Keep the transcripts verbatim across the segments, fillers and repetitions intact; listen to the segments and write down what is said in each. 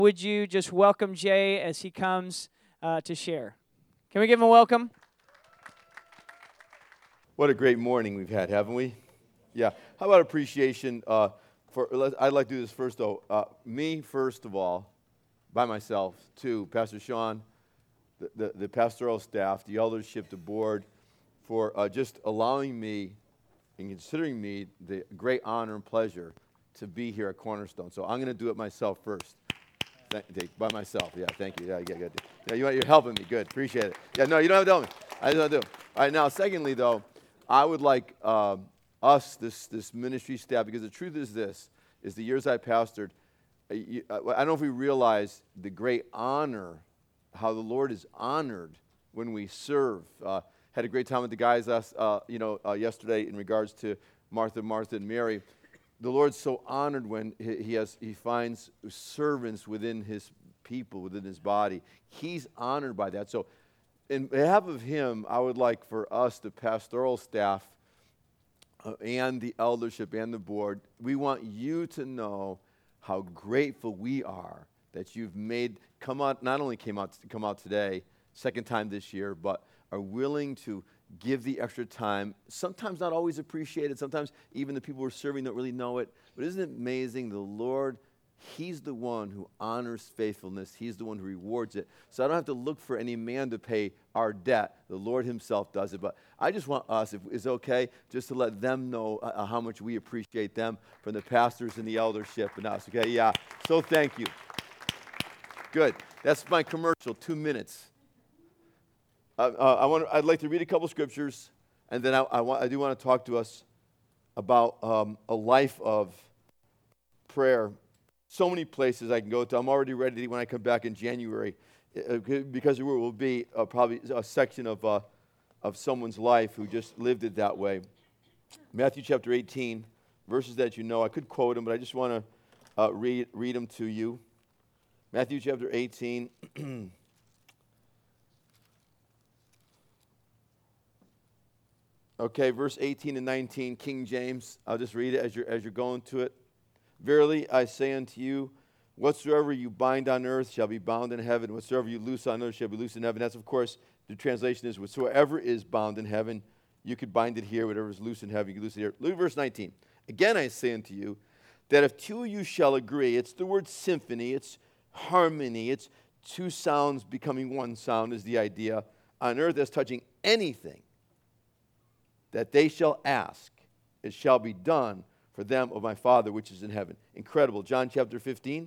Would you just welcome Jay as he comes uh, to share? Can we give him a welcome? What a great morning we've had, haven't we? Yeah. How about appreciation? Uh, for I'd like to do this first, though. Uh, me, first of all, by myself. Two, Pastor Sean, the, the, the pastoral staff, the eldership, the board, for uh, just allowing me and considering me the great honor and pleasure to be here at Cornerstone. So I'm going to do it myself first. Thank, by myself, yeah, thank you. Yeah, yeah, good. Yeah, you, you're helping me. Good, appreciate it. Yeah, no, you don't have to tell me. I don't do. All right, now, secondly, though, I would like um, us, this this ministry staff, because the truth is this, is the years I pastored, uh, you, uh, I don't know if we realize the great honor, how the Lord is honored when we serve. Uh, had a great time with the guys last, uh, you know, uh, yesterday in regards to Martha, Martha, and Mary. The Lord's so honored when he, he has he finds servants within his people, within his body. He's honored by that. So in behalf of him, I would like for us, the pastoral staff uh, and the eldership and the board, we want you to know how grateful we are that you've made, come out, not only came out, come out today, second time this year, but are willing to give the extra time, sometimes not always appreciated, sometimes even the people we're serving don't really know it, but isn't it amazing? The Lord, He's the one who honors faithfulness. He's the one who rewards it. So I don't have to look for any man to pay our debt. The Lord Himself does it. But I just want us, if it's okay, just to let them know uh, how much we appreciate them from the pastors and the eldership and us, okay? Yeah, so thank you. Good. That's my commercial, two minutes. Uh, uh, I want. I'd like to read a couple scriptures, and then I, I, want, I do want to talk to us about um, a life of prayer. So many places I can go to. I'm already ready when I come back in January, uh, because there will be uh, probably a section of uh, of someone's life who just lived it that way. Matthew chapter eighteen, verses that you know. I could quote them, but I just want to uh, read read them to you. Matthew chapter eighteen. Okay, verse eighteen and nineteen, King James. I'll just read it as you're, as you're going to it. Verily I say unto you, whatsoever you bind on earth shall be bound in heaven. Whatsoever you loose on earth shall be loosed in heaven. That's, of course, the translation is, whatsoever is bound in heaven, you could bind it here. Whatever is loose in heaven, you can loose it here. Look at verse nineteen. Again I say unto you, that if two of you shall agree, it's the word symphony, it's harmony, it's two sounds becoming one sound is the idea, on earth as touching anything that they shall ask, it shall be done for them of my Father which is in heaven. Incredible. John chapter fifteen.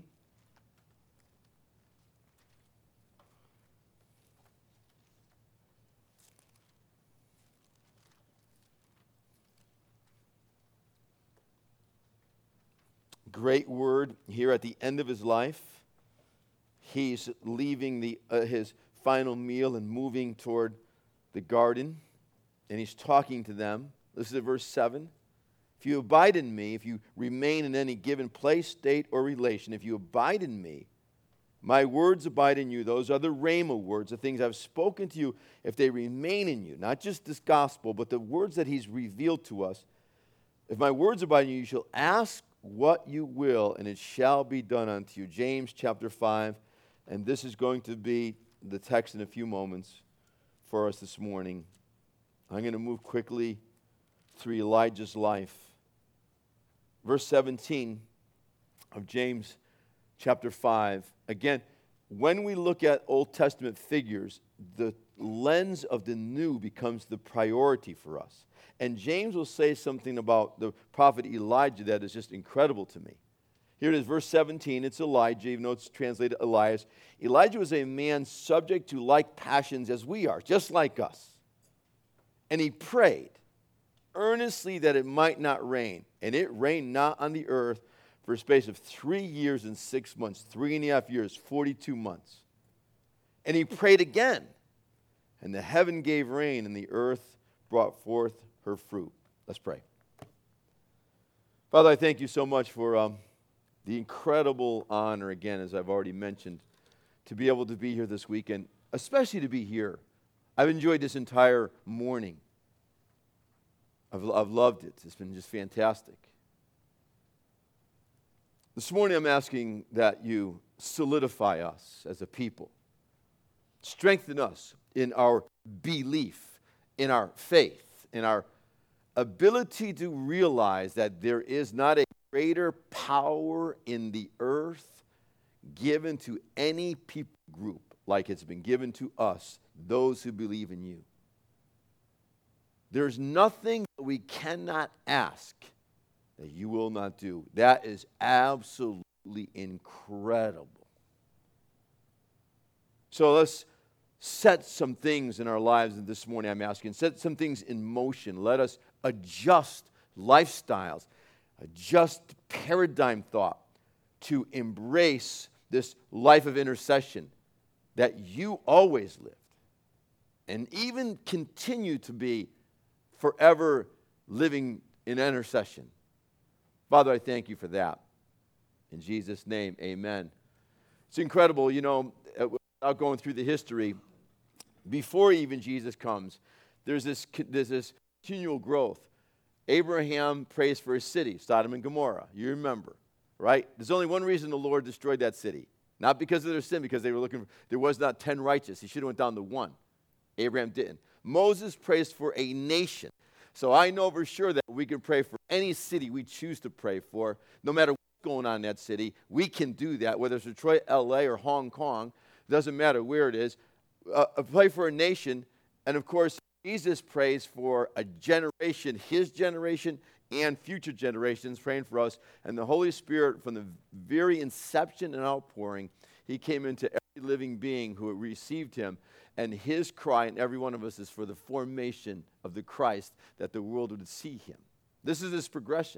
Great word here at the end of his life. He's leaving the uh, his final meal and moving toward the garden. And he's talking to them. Listen to verse seven. If you abide in me, if you remain in any given place, state, or relation, if you abide in me, my words abide in you. Those are the rhema words, the things I've spoken to you, if they remain in you. Not just this gospel, but the words that he's revealed to us. If my words abide in you, you shall ask what you will, and it shall be done unto you. James chapter five. And this is going to be the text in a few moments for us this morning. I'm going to move quickly through Elijah's life. Verse seventeen of James chapter five. Again, when we look at Old Testament figures, the lens of the new becomes the priority for us. And James will say something about the prophet Elijah that is just incredible to me. Here it is, verse seventeen. It's Elijah, even though it's translated Elias. Elijah was a man subject to like passions as we are, just like us. And he prayed earnestly that it might not rain. And it rained not on the earth for a space of three years and six months. Three and a half years, forty-two months. And he prayed again. And the heaven gave rain, and the earth brought forth her fruit. Let's pray. Father, I thank you so much for um, the incredible honor, again, as I've already mentioned, to be able to be here this weekend, especially to be here. I've enjoyed this entire morning. I've, I've loved it. It's been just fantastic. This morning I'm asking that you solidify us as a people. Strengthen us in our belief, in our faith, in our ability to realize that there is not a greater power in the earth given to any people group like it's been given to us, those who believe in you. There's nothing that we cannot ask that you will not do. That is absolutely incredible. So let's set some things in our lives this morning, I'm asking. Set some things in motion. Let us adjust lifestyles, adjust paradigm thought to embrace this life of intercession that you always lived and even continue to be forever living in intercession. Father, I thank you for that. In Jesus' name, amen. It's incredible, you know, without going through the history, before even Jesus comes, there's this, there's this continual growth. Abraham prays for his city, Sodom and Gomorrah. You remember, right? There's only one reason the Lord destroyed that city. Not because of their sin, because they were looking for, there was not ten righteous. He should have went down to one. Abraham didn't. Moses prays for a nation. So I know for sure that we can pray for any city we choose to pray for, no matter what's going on in that city. We can do that, whether it's Detroit, L A, or Hong Kong. Doesn't matter where it is. Uh, pray for a nation. And of course, Jesus prays for a generation, his generation, and future generations praying for us. And the Holy Spirit, from the very inception and outpouring, he came into every living being who received him. And his cry in every one of us is for the formation of the Christ, that the world would see him. This is his progression.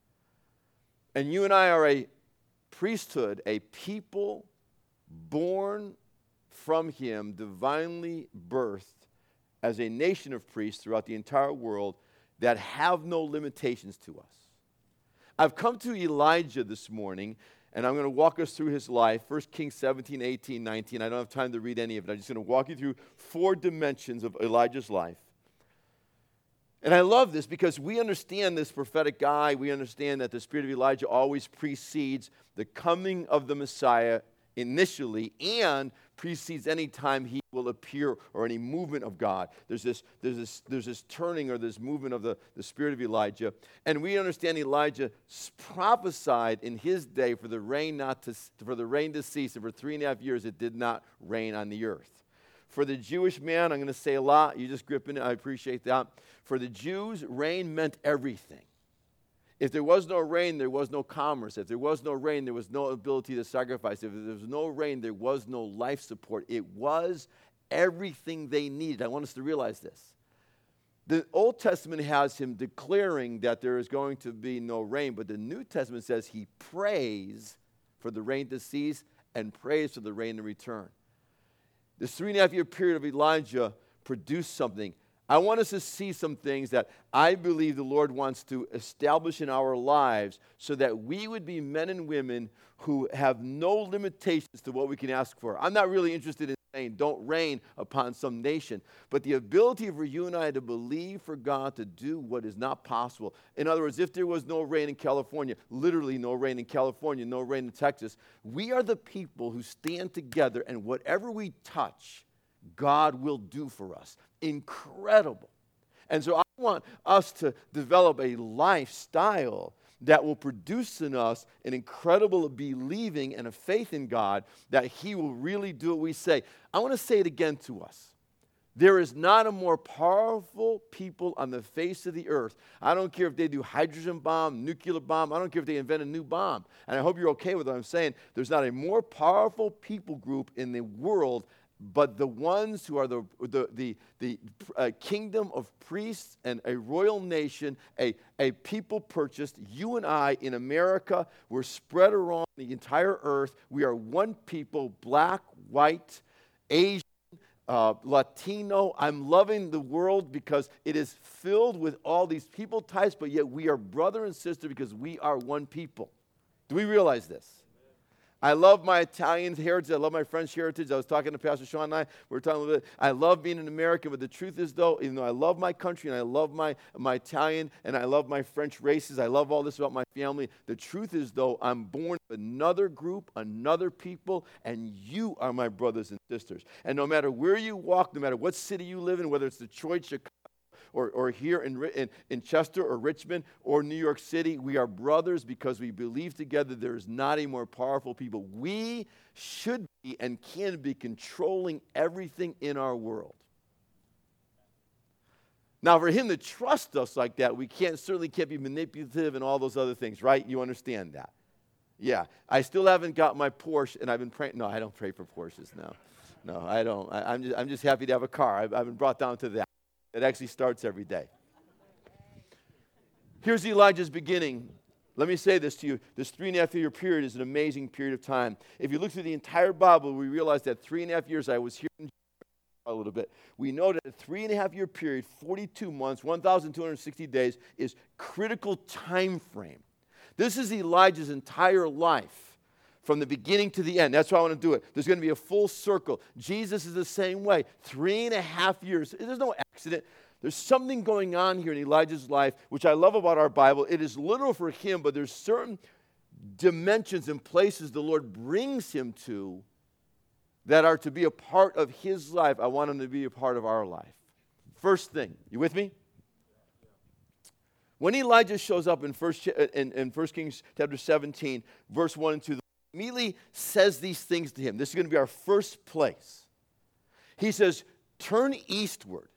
And you and I are a priesthood, a people born from him, divinely birthed as a nation of priests throughout the entire world that have no limitations to us. I've come to Elijah this morning, and I'm going to walk us through his life. First Kings seventeen, eighteen, nineteen. I don't have time to read any of it. I'm just going to walk you through four dimensions of Elijah's life. And I love this because we understand this prophetic guy. We understand that the spirit of Elijah always precedes the coming of the Messiah initially and precedes any time he will appear or any movement of God. There's this, there's this, there's this turning or this movement of the, the spirit of Elijah. And we understand Elijah prophesied in his day for the rain not to for the rain to cease, and for three and a half years it did not rain on the earth. For the Jewish man, I'm going to say a lot. You just grip in it. I appreciate that. For the Jews, rain meant everything. If there was no rain, there was no commerce. If there was no rain, there was no ability to sacrifice. If there was no rain, there was no life support. It was everything they needed. I want us to realize this. The Old Testament has him declaring that there is going to be no rain, but the New Testament says he prays for the rain to cease and prays for the rain to return. This three and a half year period of Elijah produced something. I want us to see some things that I believe the Lord wants to establish in our lives so that we would be men and women who have no limitations to what we can ask for. I'm not really interested in saying don't rain upon some nation, but the ability for you and I to believe for God to do what is not possible. In other words, if there was no rain in California, literally no rain in California, no rain in Texas, we are the people who stand together, and whatever we touch, God will do for us. Incredible. And so I want us to develop a lifestyle that will produce in us an incredible believing and a faith in God that he will really do what we say. I want to say it again to us. There is not a more powerful people on the face of the earth. I don't care if they do hydrogen bomb, nuclear bomb. I don't care if they invent a new bomb. And I hope you're okay with what I'm saying. There's not a more powerful people group in the world but the ones who are the, the, the, the uh, kingdom of priests and a royal nation, a, a people purchased, you and I in America, we're spread around the entire earth. We are one people, black, white, Asian, uh, Latino. I'm loving the world because it is filled with all these people types, but yet we are brother and sister because we are one people. Do we realize this? I love my Italian heritage. I love my French heritage. I was talking to Pastor Sean and I. We were talking a little bit. I love being an American, but the truth is, though, even though I love my country and I love my, my Italian and I love my French races, I love all this about my family, the truth is, though, I'm born of another group, another people, and you are my brothers and sisters. And no matter where you walk, no matter what city you live in, whether it's Detroit, Chicago, Or, or here in, in, in Chester or Richmond or New York City, we are brothers because we believe together there is not a more powerful people. We should be and can be controlling everything in our world. Now, for him to trust us like that, we can't certainly can't be manipulative and all those other things, right? You understand that? Yeah. I still haven't got my Porsche, and I've been praying. No, I don't pray for Porsches now. No, I don't. I, I'm, just, I'm just happy to have a car. I've, I've been brought down to that. It actually starts every day. Here's Elijah's beginning. Let me say this to you. This three and a half year period is an amazing period of time. If you look through the entire Bible, we realize that three and a half years I was here in a little bit. We know that a three and a half year period, forty-two months, one thousand two hundred sixty days, is critical time frame. This is Elijah's entire life from the beginning to the end. That's why I want to do it. There's going to be a full circle. Jesus is the same way. Three and a half years. There's no accident. There's something going on here in Elijah's life, which I love about our Bible. It is literal for him, but there's certain dimensions and places the Lord brings him to that are to be a part of his life. I want him to be a part of our life. First thing, you with me? When Elijah shows up in First in, in First Kings chapter seventeen, verse one and two, immediately says these things to him. This is going to be our first place. He says, turn eastward,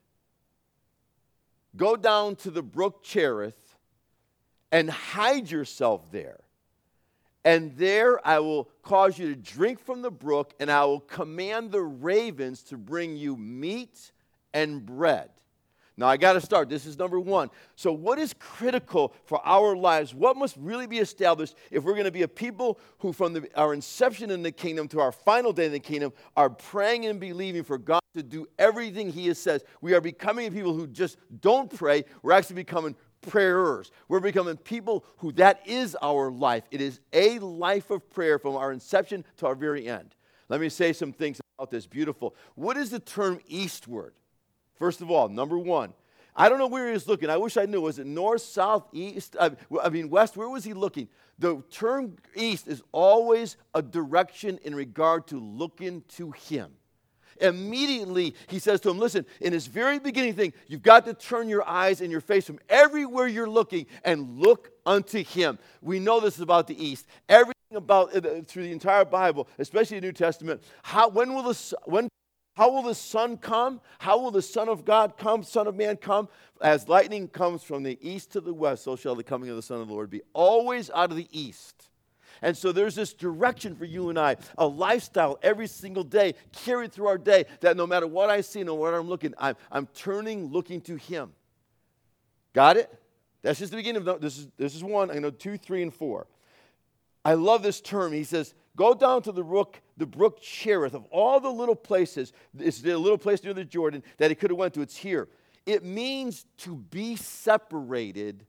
go down to the brook Cherith, and hide yourself there. And there I will cause you to drink from the brook, and I will command the ravens to bring you meat and bread. Now, I got to start. This is number one. So what is critical for our lives? What must really be established if we're going to be a people who from the, our inception in the kingdom to our final day in the kingdom are praying and believing for God to do everything he has says? We are becoming people who just don't pray. We're actually becoming prayers. We're becoming people who that is our life. It is a life of prayer from our inception to our very end. Let me say some things about this. Beautiful. What is the term eastward? First of all, number one, I don't know where he was looking. I wish I knew. Was it north, south, east? I, I mean, west? Where was he looking? The term east is always a direction in regard to looking to him. Immediately, he says to him, listen, in his very beginning thing, you've got to turn your eyes and your face from everywhere you're looking and look unto him. We know this is about the east. Everything about uh, through the entire Bible, especially the New Testament, how, when will the when How will the Son come? How will the Son of God come, Son of Man come? As lightning comes from the east to the west, so shall the coming of the Son of the Lord be. Always out of the east. And so there's this direction for you and I, a lifestyle every single day, carried through our day, that no matter what I see, no matter where I'm looking, I'm, I'm turning, looking to him. Got it? That's just the beginning of, this is, this is one, I know two, three, and four. I love this term. He says, go down to the brook, the brook Cherith. Of all the little places, it's the little place near the Jordan that he could have went to. It's here. It means to be separated,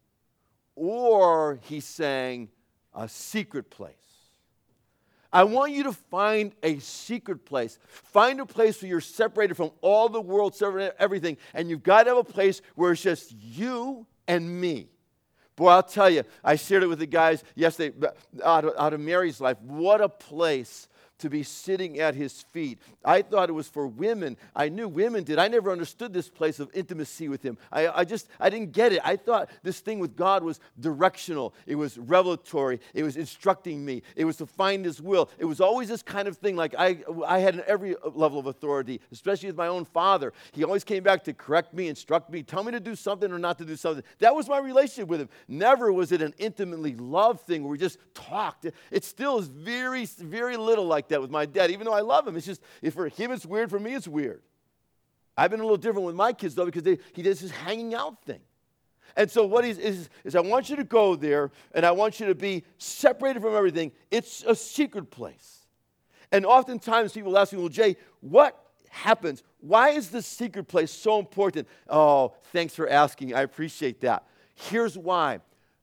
or he's saying a secret place. I want you to find a secret place. Find a place where you're separated from all the world, separated from everything, and you've got to have a place where it's just you and me. Boy, I'll tell you, I shared it with the guys yesterday out of, out of Mary's life. What a place to be sitting at his feet. I thought it was for women. I knew women did. I never understood this place of intimacy with him. I, I just, I didn't get it. I thought this thing with God was directional. It was revelatory. It was instructing me. It was to find his will. It was always this kind of thing like I, I had in every level of authority, especially with my own father. He always came back to correct me, instruct me, tell me to do something or not to do something. That was my relationship with him. Never was it an intimately loved thing where we just talked. It still is very, very little like that with my dad, even though I love him. It's just, if for him it's weird, for me it's weird. I've been a little different with my kids, though, because they, he does this hanging out thing. And so what he's, is, is I want you to go there, and I want you to be separated from everything. It's a secret place. And oftentimes people ask me, well, Jay, what happens? Why is this secret place so important? Oh, thanks for asking. I appreciate that. Here's why.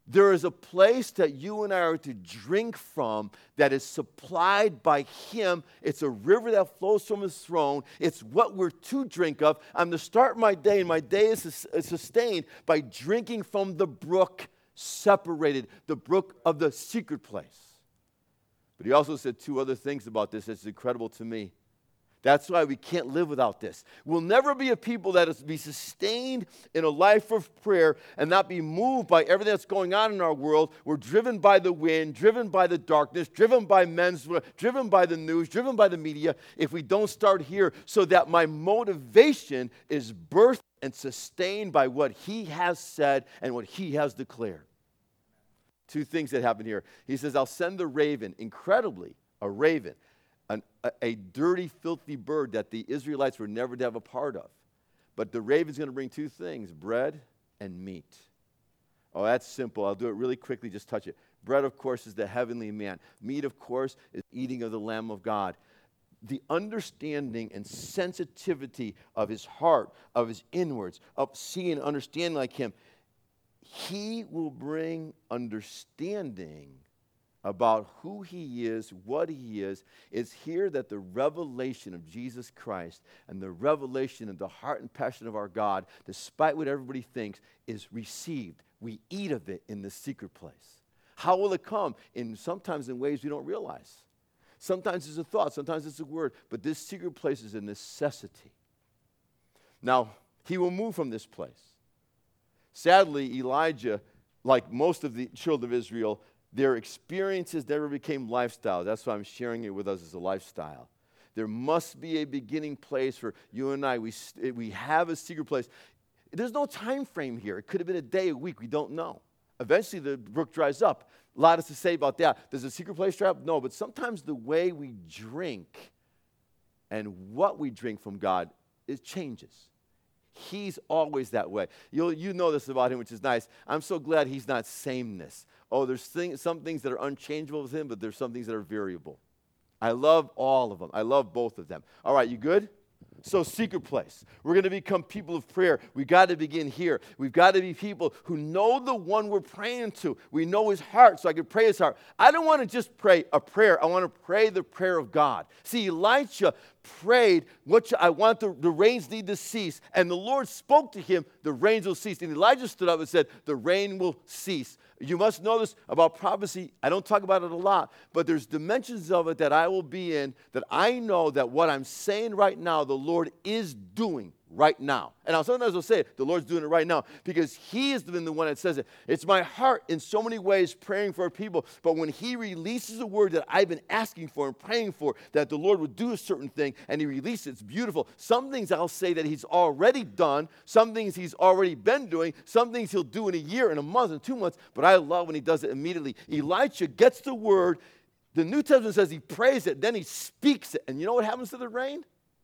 There is a place that you and I are to drink from that is supplied by Him. It's a river that flows from His throne. It's what we're to drink of. I'm to start my day, and my day is sustained by drinking from the brook separated, the brook of the secret place. But He also said two other things about this that's incredible to me. That's why we can't live without this. We'll never be a people that is be sustained in a life of prayer and not be moved by everything that's going on in our world. We're driven by the wind, driven by the darkness, driven by men's, driven by the news, driven by the media, if we don't start here, so that my motivation is birthed and sustained by what He has said and what He has declared. Two things that happen here. He says, I'll send the raven, incredibly, a raven. An, a, a dirty, filthy bird that the Israelites were never to have a part of. But the raven's going to bring two things, bread and meat. Oh, that's simple. I'll do it really quickly, just touch it. Bread, of course, is the heavenly man. Meat, of course, is eating of the Lamb of God. The understanding and sensitivity of His heart, of His inwards, of seeing and understanding like Him, He will bring understanding about who He is, what He is. It's here that the revelation of Jesus Christ and the revelation of the heart and passion of our God, despite what everybody thinks, is received. We eat of it in the secret place. How will it come? In sometimes in ways we don't realize. Sometimes it's a thought, sometimes it's a word, but this secret place is a necessity. Now, He will move from this place. Sadly, Elijah, like most of the children of Israel, their experiences never became lifestyle. That's why I'm sharing it with us as a lifestyle. There must be a beginning place for you and I. We, we have a secret place. There's no time frame here. It could have been a day, a week. We don't know. Eventually, the brook dries up. A lot is to say about that. Does a secret place dry up? No, but sometimes the way we drink and what we drink from God, it changes. He's always that way. You'll, you know this about Him, which is nice. I'm so glad He's not sameness. Oh, there's things, some things that are unchangeable with Him, but there's some things that are variable. I love all of them. I love both of them. All right, you good? So, secret place. We're going to become people of prayer. We've got to begin here. We've got to be people who know the one we're praying to. We know His heart, so I can pray His heart. I don't want to just pray a prayer. I want to pray the prayer of God. See, Elisha prayed, what I want the, the rains need to cease. And the Lord spoke to him, the rains will cease. And Elijah stood up and said, the rain will cease. You must know this about prophecy. I don't talk about it a lot, but there's dimensions of it that I will be in that I know that what I'm saying right now, the Lord is doing right now. And I'll sometimes I'll say it, the Lord's doing it right now because He has been the one that says it. It's my heart in so many ways praying for people, but when He releases a word that I've been asking for and praying for, that the Lord would do a certain thing, and He releases it, it's beautiful. Some things I'll say that He's already done, some things He's already been doing, some things He'll do in a year, in a month, in two months, but I love when He does it immediately. Elisha gets the word, the New Testament says he prays it, then he speaks it, and you know what happens to the rain?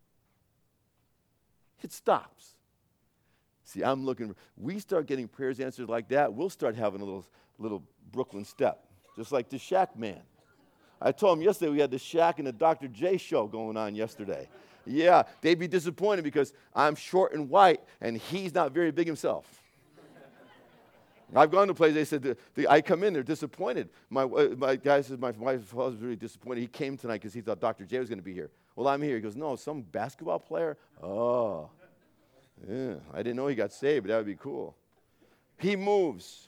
It stops. See, I'm looking, we start getting prayers answered like that, we'll start having a little little Brooklyn step, just like the Shack man. I told him yesterday we had the Shack and the Doctor J show going on yesterday. Yeah, they'd be disappointed because I'm short and white, and he's not very big himself. I've gone to places, they said, the, the, I come in, they're disappointed. My, uh, my guy says, my wife was really disappointed. He came tonight because he thought Doctor J was going to be here. Well, I'm here. He goes, no, some basketball player? Oh, yeah, I didn't know he got saved, but that would be cool. He moves.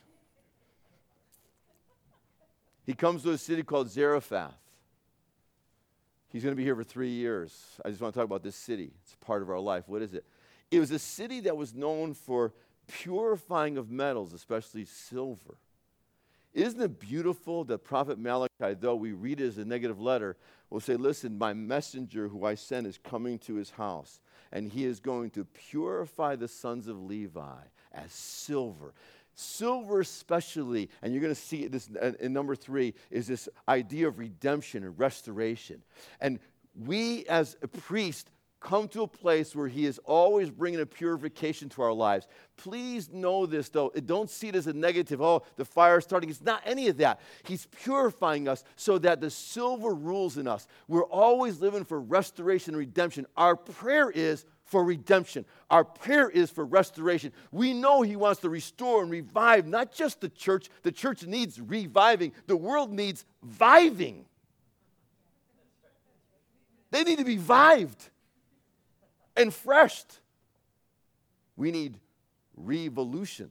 He comes to a city called Zarephath. He's going to be here for three years. I just want to talk about this city. It's part of our life. What is it? It was a city that was known for purifying of metals, especially silver. Isn't it beautiful that Prophet Malachi, though we read it as a negative letter, will say, listen, my messenger who I sent is coming to his house, and he is going to purify the sons of Levi as silver. Silver especially, and you're going to see this in number three, is this idea of redemption and restoration. And we as a priest come to a place where he is always bringing a purification to our lives. Please know this, though. Don't see it as a negative, oh, the fire is starting. It's not any of that. He's purifying us so that the silver rules in us. We're always living for restoration and redemption. Our prayer is, for redemption. Our prayer is for restoration. We know he wants to restore and revive not just the church. The church needs reviving. The world needs viving. They need to be vived and freshed. We need revolution.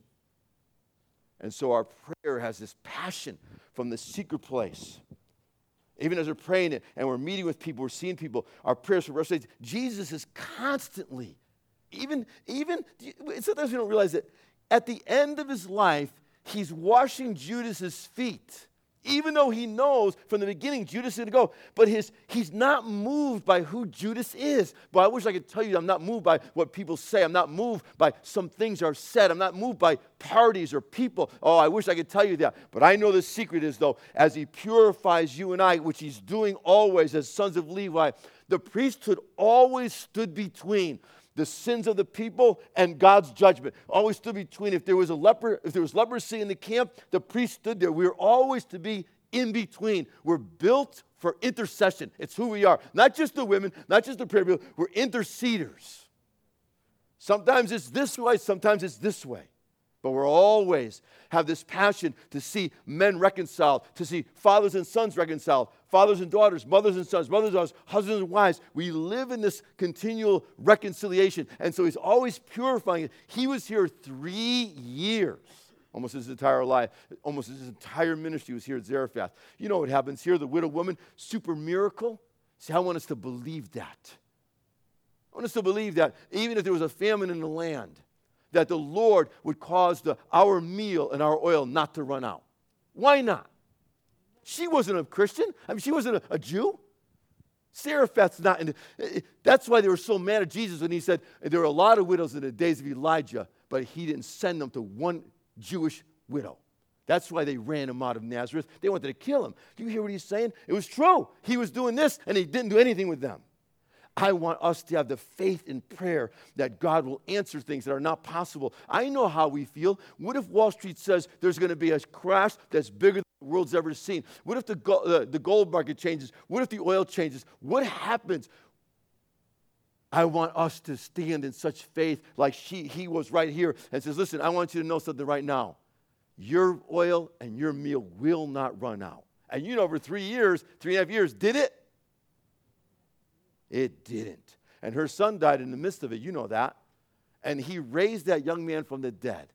And so our prayer has this passion from the secret place. Even as we're praying it and we're meeting with people, we're seeing people, our prayers for restoration. Jesus is constantly, even, even, sometimes we don't realize that at the end of his life, he's washing Judas's feet. Even though he knows from the beginning Judas is going to go. But his, he's not moved by who Judas is. But I wish I could tell you I'm not moved by what people say. I'm not moved by some things are said. I'm not moved by parties or people. Oh, I wish I could tell you that. But I know the secret is, though, as he purifies you and I, which he's doing always as sons of Levi, the priesthood always stood between the sins of the people and God's judgment. Always stood between. If there was a leper, if there was leprosy in the camp, the priest stood there. We were always to be in between. We're built for intercession. It's who we are. Not just the women, not just the prayer people. We're interceders. Sometimes it's this way, sometimes it's this way. But we're always have this passion to see men reconciled, to see fathers and sons reconciled, fathers and daughters, mothers and sons, mothers and daughters, husbands and wives. We live in this continual reconciliation. And so he's always purifying it. He was here three years, almost his entire life, almost his entire ministry was here at Zarephath. You know what happens here, the widow woman, super miracle. See, I want us to believe that. I want us to believe that even if there was a famine in the land, that the Lord would cause the, our meal and our oil not to run out. Why not? She wasn't a Christian. I mean, she wasn't a, a Jew. Zarephath's not. In the, that's why they were so mad at Jesus when he said there were a lot of widows in the days of Elijah, but he didn't send them to one Jewish widow. That's why they ran him out of Nazareth. They wanted to kill him. Do you hear what he's saying? It was true. He was doing this, and he didn't do anything with them. I want us to have the faith in prayer that God will answer things that are not possible. I know how we feel. What if Wall Street says there's going to be a crash that's bigger than the world's ever seen? What if the, go- uh, the gold market changes? What if the oil changes? What happens? I want us to stand in such faith like she, he was right here and says, listen, I want you to know something right now. Your oil and your meal will not run out. And you know, over three years, three and a half years, did it? It didn't. And her son died in the midst of it. You know that. And he raised that young man from the dead.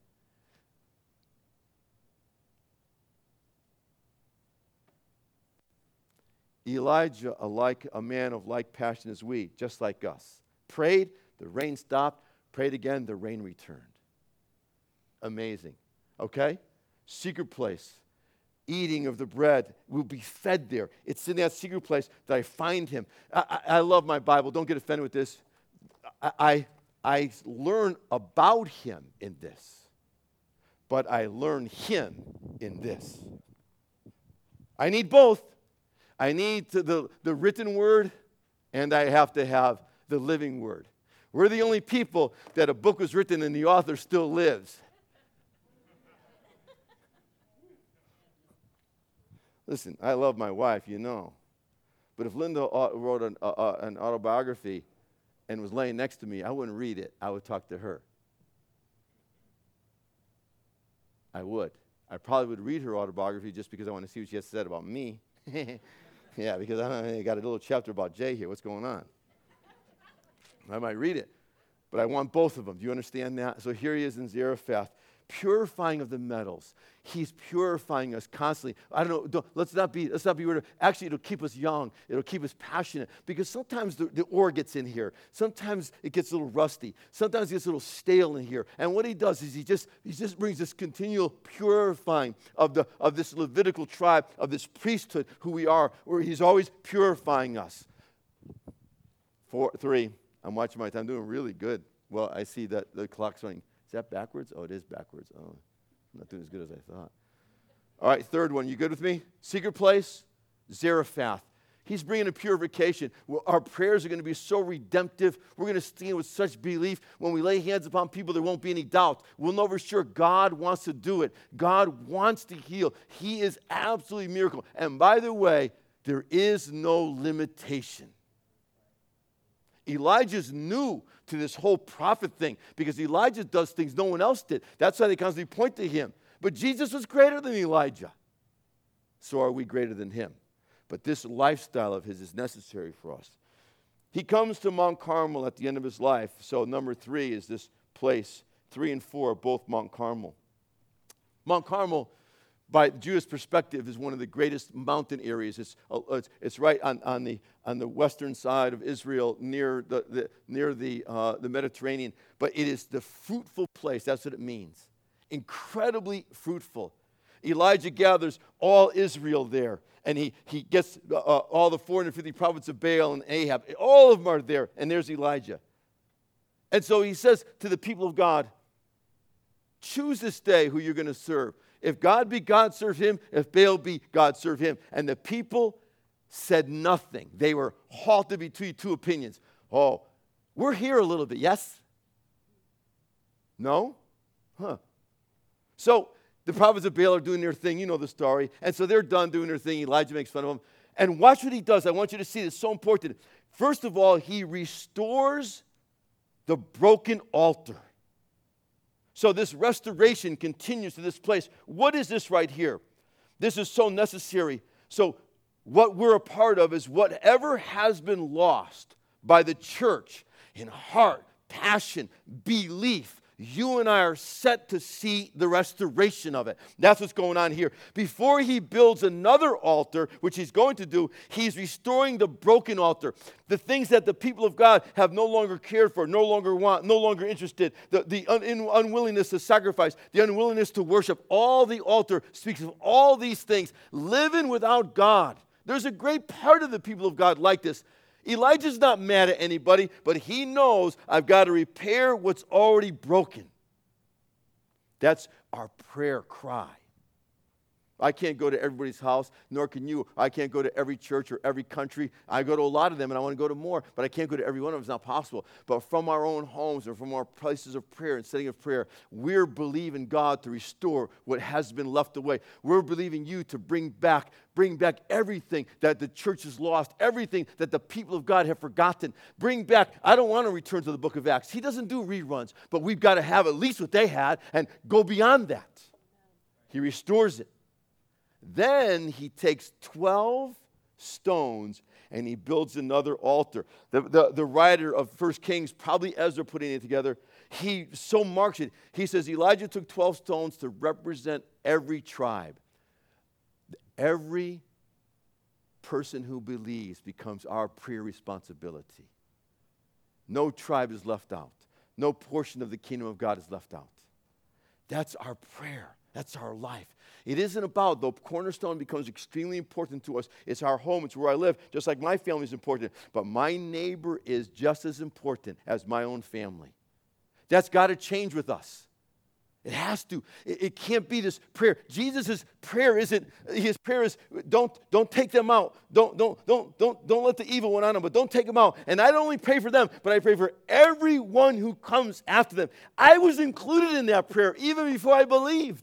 Elijah, alike a man of like passion as we, just like us, prayed, the rain stopped, prayed again, the rain returned. Amazing. Okay? Secret place. Eating of the bread, we'll be fed there. It's in that secret place that I find him. I, I, I love my Bible. Don't get offended with this. I, I, I learn about him in this, but I learn him in this. I need both. I need to, the, the written word, and I have to have the living word. We're the only people that a book was written and the author still lives. Listen, I love my wife, you know. But if Linda wrote an, uh, an autobiography and was laying next to me, I wouldn't read it. I would talk to her. I would. I probably would read her autobiography just because I want to see what she has said about me. Yeah, because I, don't know, I got a little chapter about Jay here. What's going on? I might read it. But I want both of them. Do you understand that? So here he is in Zarephath. Purifying of the metals. He's purifying us constantly. I don't know. Don't, let's not be. Let's not be weird. Actually, it'll keep us young. It'll keep us passionate. Because sometimes the, the ore gets in here. Sometimes it gets a little rusty. Sometimes it gets a little stale in here. And what he does is he just he just brings this continual purifying of the of this Levitical tribe, of this priesthood, who we are, where he's always purifying us. Four, three. I'm watching my time. I'm doing really good. Well, I see that the clock's running. Is that backwards? Oh, it is backwards. Oh, I'm not doing as good as I thought. All right, third one. You good with me? Secret place, Zarephath. He's bringing a purification. Well, our prayers are going to be so redemptive. We're going to stand with such belief. When we lay hands upon people, there won't be any doubt. We'll know for sure God wants to do it. God wants to heal. He is absolutely miracle. And by the way, there is no limitation. Elijah's new to this whole prophet thing because Elijah does things no one else did. That's why they constantly point to him. But Jesus was greater than Elijah. So are we greater than him? But this lifestyle of his is necessary for us. He comes to Mount Carmel at the end of his life. So number three is this place. Three and four are both Mount Carmel. Mount Carmel, by Jewish perspective, is one of the greatest mountain areas. It's, uh, it's, it's right on, on, the, on the western side of Israel, near the, the, near the, uh, the Mediterranean. But it is the fruitful place. That's what it means. Incredibly fruitful. Elijah gathers all Israel there. And he, he gets uh, all the four hundred fifty prophets of Baal and Ahab. All of them are there. And there's Elijah. And so he says to the people of God, choose this day who you're going to serve. If God be God, serve him. If Baal be God, serve him. And the people said nothing. They were halted between two opinions. Oh, we're here a little bit. Yes? No? Huh. So the prophets of Baal are doing their thing. You know the story. And so they're done doing their thing. Elijah makes fun of them. And watch what he does. I want you to see this. It's so important. First of all, he restores the broken altar. So this restoration continues to this place. What is this right here? This is so necessary. So what we're a part of is whatever has been lost by the church in heart, passion, belief, you and I are set to see the restoration of it. That's what's going on here. Before he builds another altar, which he's going to do, he's restoring the broken altar. The things that the people of God have no longer cared for, no longer want, no longer interested, the, the un, in, unwillingness to sacrifice, the unwillingness to worship. All the altar speaks of all these things. Living without God. There's a great part of the people of God like this. Elijah's not mad at anybody, but he knows I've got to repair what's already broken. That's our prayer cry. I can't go to everybody's house, nor can you. I can't go to every church or every country. I go to a lot of them, and I want to go to more, but I can't go to every one of them. It's not possible. But from our own homes or from our places of prayer and setting of prayer, we're believing God to restore what has been left away. We're believing you to bring back, bring back everything that the church has lost, everything that the people of God have forgotten. Bring back, I don't want to return to the book of Acts. He doesn't do reruns, but we've got to have at least what they had and go beyond that. He restores it. Then he takes twelve stones and he builds another altar. The, the, the writer of First Kings, probably Ezra putting it together, he so marks it. He says Elijah took twelve stones to represent every tribe. Every person who believes becomes our prayer responsibility. No tribe is left out. No portion of the kingdom of God is left out. That's our prayer. That's our life. It isn't about, though Cornerstone becomes extremely important to us. It's our home. It's where I live, just like my family is important. But my neighbor is just as important as my own family. That's got to change with us. It has to. It, it can't be this prayer. Jesus' prayer isn't, his prayer is, don't, don't take them out. Don't, don't, don't, don't, don't let the evil one on them, but don't take them out. And I don't only pray for them, but I pray for everyone who comes after them. I was included in that prayer even before I believed.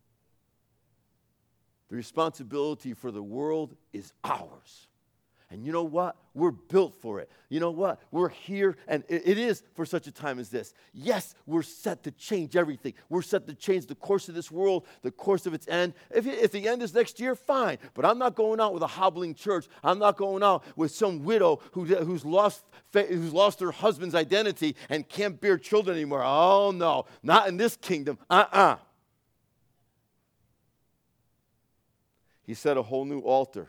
The responsibility for the world is ours. And you know what? We're built for it. You know what? We're here, and it, it is for such a time as this. Yes, we're set to change everything. We're set to change the course of this world, the course of its end. If, if the end is next year, fine. But I'm not going out with a hobbling church. I'm not going out with some widow who, who's lost who's lost her husband's identity and can't bear children anymore. Oh, no. Not in this kingdom. Uh-uh. He set a whole new altar.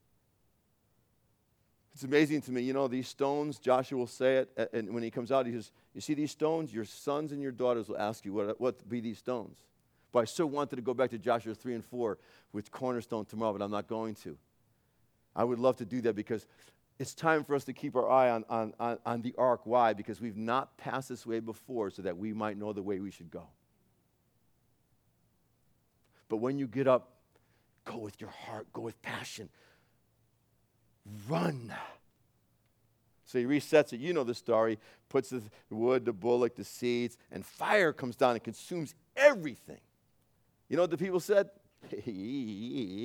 It's amazing to me, you know, these stones, Joshua will say it, and when he comes out, he says, you see these stones? Your sons and your daughters will ask you, what, what be these stones? But I so wanted to go back to Joshua three and four with Cornerstone tomorrow, but I'm not going to. I would love to do that because it's time for us to keep our eye on, on, on, on the ark. Why? Because we've not passed this way before so that we might know the way we should go. But when you get up, go with your heart, go with passion. Run. So he resets it. You know the story. Puts the wood, the bullock, the seeds, and fire comes down and consumes everything. You know what the people said?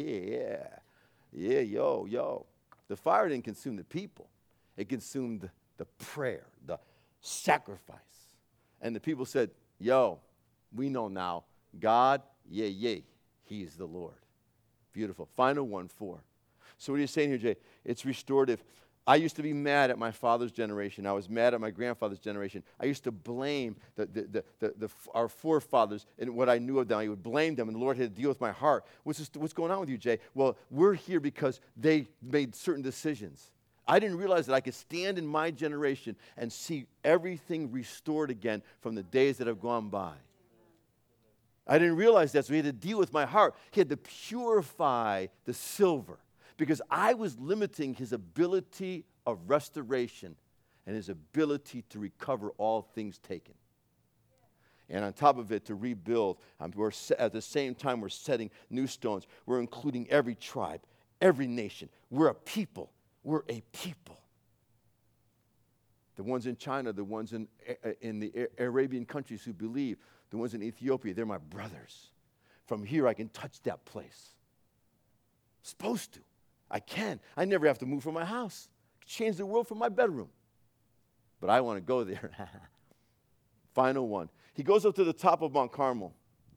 yeah. Yeah, yo, yo. The fire didn't consume the people. It consumed the prayer, the sacrifice. And the people said, yo, we know now, God, yeah, yeah, he is the Lord. Beautiful. Final one, four. So what are you saying here, Jay? It's restorative. I used to be mad at my father's generation. I was mad at my grandfather's generation. I used to blame the, the, the, the, the, our forefathers and what I knew of them. I would blame them, and the Lord had to deal with my heart. What's, this, what's going on with you, Jay? Well, we're here because they made certain decisions. I didn't realize that I could stand in my generation and see everything restored again from the days that have gone by. I didn't realize that, so he had to deal with my heart. He had to purify the silver, because I was limiting his ability of restoration and his ability to recover all things taken. And on top of it, to rebuild, um, we're se- at the same time we're setting new stones. We're including every tribe, every nation. We're a people. We're a people. The ones in China, the ones in, in the Arabian countries who believe, the ones in Ethiopia, they're my brothers. From here, I can touch that place. Supposed to. I can. I never have to move from my house. Change the world from my bedroom. But I want to go there. Final one. He goes up to the top of Mount Carmel.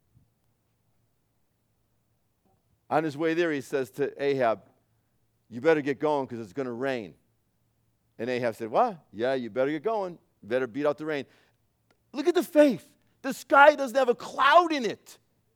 On his way there, he says to Ahab, you better get going because it's going to rain. And Ahab said, what? Yeah, you better get going. You better beat out the rain. Look at the faith. The sky doesn't have a cloud in it.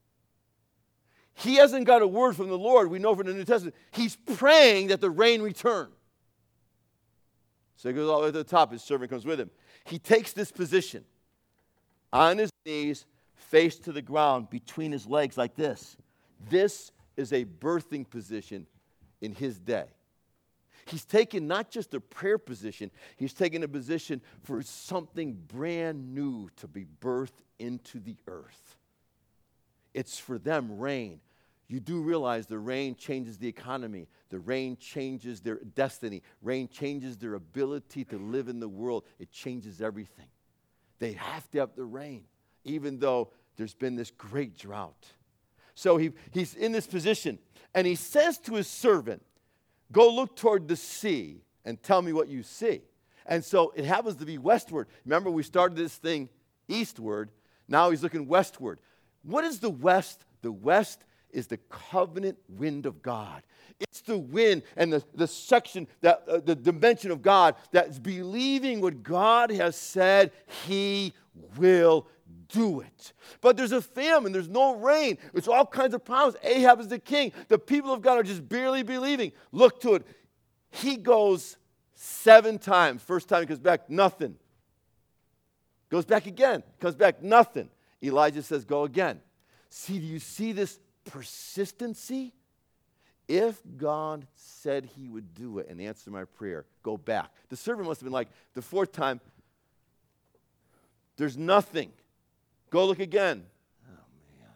He hasn't got a word from the Lord. We know from the New Testament. He's praying that the rain return. So he goes all the way to the top. His servant comes with him. He takes this position on his knees, face to the ground, between his legs like this. This is a birthing position in his day. He's taken not just a prayer position, he's taken a position for something brand new to be birthed into the earth. It's for them rain. You do realize the rain changes the economy. The rain changes their destiny. Rain changes their ability to live in the world. It changes everything. They have to have the rain, even though there's been this great drought. So he, he's in this position, and he says to his servant, go look toward the sea and tell me what you see. And so it happens to be westward. Remember, we started this thing eastward. Now he's looking westward. What is the west? The west is the covenant wind of God. It's the wind and the, the section, that uh, the dimension of God that's believing what God has said he will do it. But there's a famine. There's no rain. It's all kinds of problems. Ahab is the king. The people of God are just barely believing. Look to it. He goes seven times. First time he comes back, nothing. Goes back again. Comes back, nothing. Elijah says, go again. See, do you see this persistency? If God said he would do it and answer my prayer, go back. The servant must have been like, the fourth time, there's nothing. Go look again. Oh, man.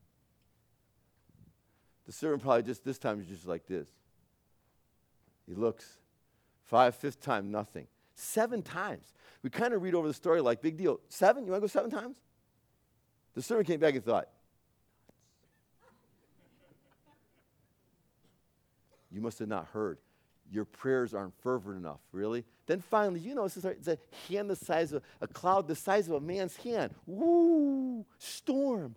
The servant probably just, this time, is just like this. He looks. Five, fifth time, nothing. Seven times. We kind of read over the story like, big deal. Seven? You want to go seven times? The servant came back and thought, you must have not heard. Your prayers aren't fervent enough, really? Then finally, you know, it's a, it's a hand the size of a cloud, the size of a man's hand. Woo! Storm.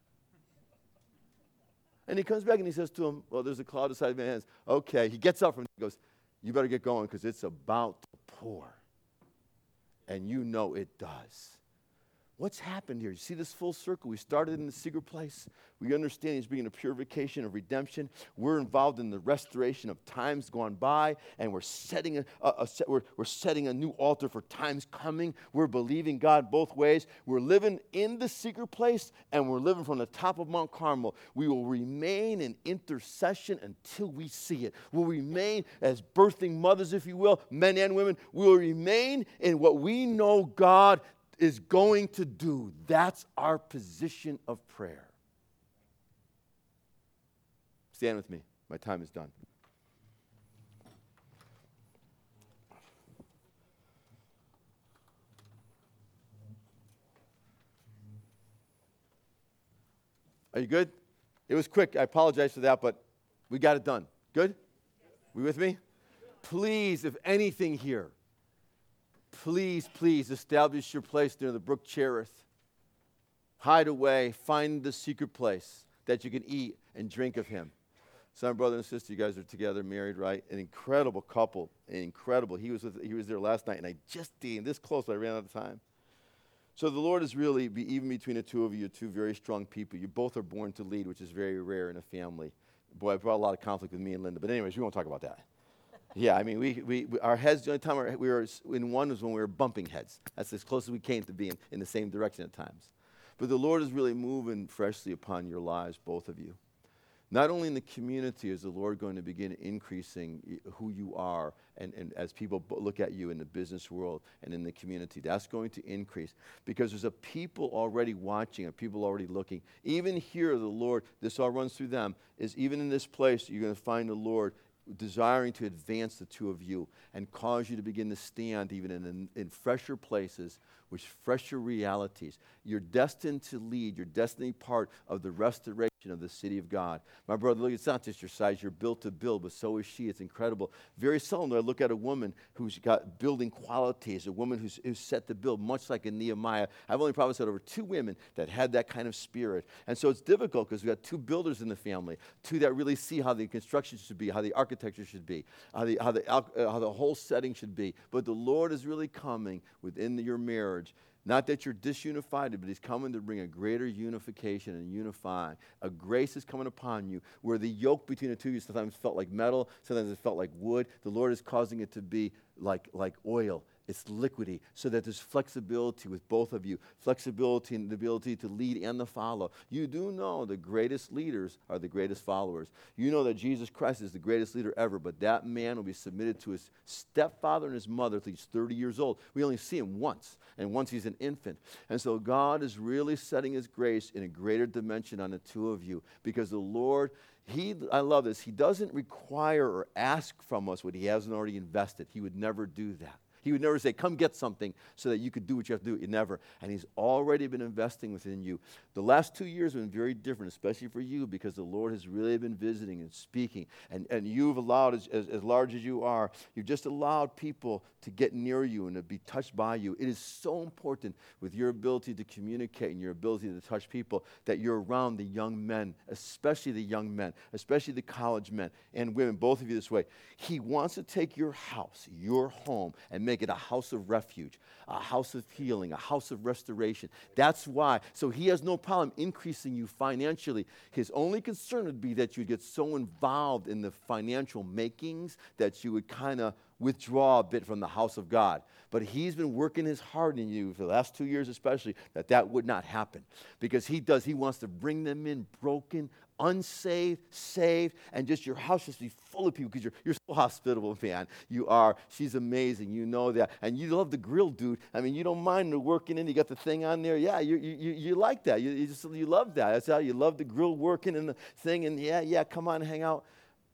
And he comes back and he says to him, well, there's a cloud the size of my hands. Okay. He gets up from he goes, you better get going because it's about to pour. And you know it does. What's happened here? You see this full circle? We started in the secret place. We understand he's bringing a purification of redemption. We're involved in the restoration of times gone by, and we're setting a, a, a we're, we're setting a new altar for times coming. We're believing God both ways. We're living in the secret place, and we're living from the top of Mount Carmel. We will remain in intercession until we see it. We'll remain as birthing mothers, if you will, men and women. We'll remain in what we know God is going to do. That's our position of prayer. Stand with me. My time is done. Are you good? It was quick. I apologize for that, but we got it done. Good? We with me? Please, if anything here, please, please establish your place near the brook Cherith. Hide away, find the secret place that you can eat and drink of him. So, my brother and sister, you guys are together, married, right? An incredible couple, incredible. He was with, he was there last night, and I just came this close, but I ran out of time. So the Lord is really, be, even between the two of you, two very strong people. You both are born to lead, which is very rare in a family. Boy, it brought a lot of conflict with me and Linda. But anyways, we won't talk about that. Yeah, I mean, we, we, we our heads, the only time our, we were in one was when we were bumping heads. That's as close as we came to being in the same direction at times. But the Lord is really moving freshly upon your lives, both of you. Not only in the community is the Lord going to begin increasing who you are, and, and as people look at you in the business world and in the community, that's going to increase because there's a people already watching and people already looking. Even here, the Lord, this all runs through them, is even in this place, you're going to find the Lord desiring to advance the two of you and cause you to begin to stand even in, in, in fresher places with fresher realities. You're destined to lead. You're destined to be part of the restoration of the city of God. My brother, look, it's not just your size. You're built to build, but so is she. It's incredible. Very seldom do I look at a woman who's got building qualities, a woman who's, who's set to build, much like in Nehemiah. I've only probably said over two women that had that kind of spirit. And so it's difficult because we've got two builders in the family, two that really see how the construction should be, how the architecture should be, how the, how the, uh, how the whole setting should be. But the Lord is really coming within your marriage. Not that you're disunified, but he's coming to bring a greater unification and unifying. A grace is coming upon you where the yoke between the two of you sometimes felt like metal, sometimes it felt like wood. The Lord is causing it to be like, like oil. It's liquidy, so that there's flexibility with both of you, flexibility and the ability to lead and to follow. You do know the greatest leaders are the greatest followers. You know that Jesus Christ is the greatest leader ever, but that man will be submitted to his stepfather and his mother until he's thirty years old. We only see him once, and once he's an infant. And so God is really setting his grace in a greater dimension on the two of you, because the Lord, He, I love this, he doesn't require or ask from us what he hasn't already invested. He would never do that. He would never say, come get something so that you could do what you have to do. You never. And he's already been investing within you. The last two years have been very different, especially for you, because the Lord has really been visiting and speaking. And, and you've allowed, as, as, as large as you are, you've just allowed people to get near you and to be touched by you. It is so important with your ability to communicate and your ability to touch people that you're around the young men, especially the young men, especially the college men and women, both of you this way. He wants to take your house, your home, and make it a house of refuge, a house of healing, a house of restoration. That's why. So he has no problem increasing you financially. His only concern would be that you get so involved in the financial makings that you would kind of withdraw a bit from the house of God. But he's been working his heart in you for the last two years especially, that that would not happen. Because he does, he wants to bring them in broken, unsaved, saved, and just your house just be full of people because you're, you're so hospitable, man. You are. She's amazing. You know that. And you love the grill, dude. I mean, you don't mind the working in. You got the thing on there. Yeah, you you, you like that. You, you just you love that. That's how you love the grill working and the thing. And yeah, yeah, come on, hang out.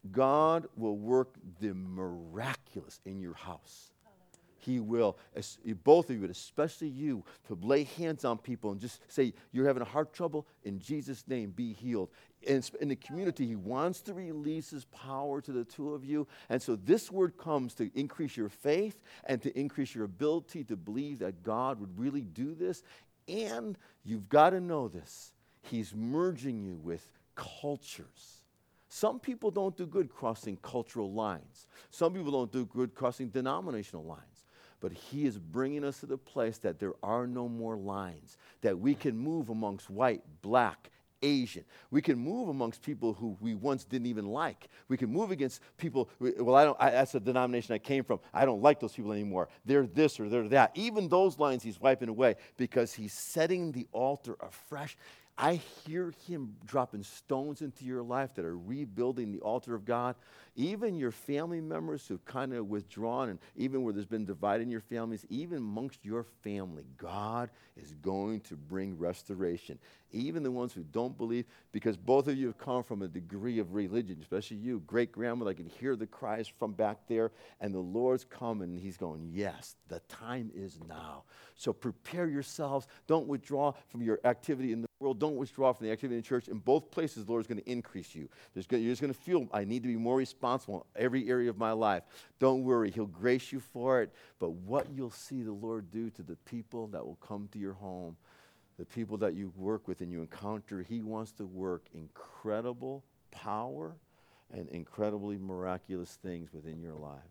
God will work the miraculous in your house. He will, both of you, but especially you, to lay hands on people and just say, you're having a heart trouble, in Jesus' name, be healed. And in the community, he wants to release his power to the two of you. And so this word comes to increase your faith and to increase your ability to believe that God would really do this. And you've got to know this. He's merging you with cultures. Some people don't do good crossing cultural lines. Some people don't do good crossing denominational lines. But he is bringing us to the place that there are no more lines, that we can move amongst white, black, Asian. We can move amongst people who we once didn't even like. We can move against people, well, I don't, I, that's the denomination I came from. I don't like those people anymore. They're this or they're that. Even those lines he's wiping away because he's setting the altar afresh. I hear him dropping stones into your life that are rebuilding the altar of God. Even your family members who've kind of withdrawn, and even where there's been divide in your families, even amongst your family, God is going to bring restoration. Even the ones who don't believe, because both of you have come from a degree of religion, especially you, great-grandmother. I can hear the cries from back there, and the Lord's coming, and he's going, yes, the time is now. So prepare yourselves. Don't withdraw from your activity in the world. Don't withdraw from the activity in the church. In both places, the Lord is going to increase you. There's gonna, you're just going to feel, I need to be more responsible in every area of my life. Don't worry. He'll grace you for it. But what you'll see the Lord do to the people that will come to your home, the people that you work with and you encounter, he wants to work incredible power and incredibly miraculous things within your lives.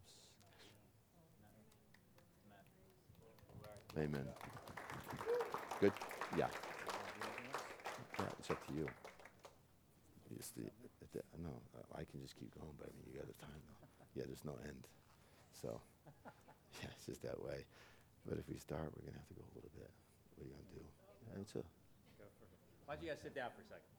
Amen. Good? Yeah. Yeah, it's up to you. It's the, the, no, I can just keep going, but I mean, you got the time, though. Yeah, there's no end. So, yeah, it's just that way. But if we start, we're going to have to go a little bit. What are you going to do? Yeah, it's a, Go for it. Why don't you guys sit down for a second?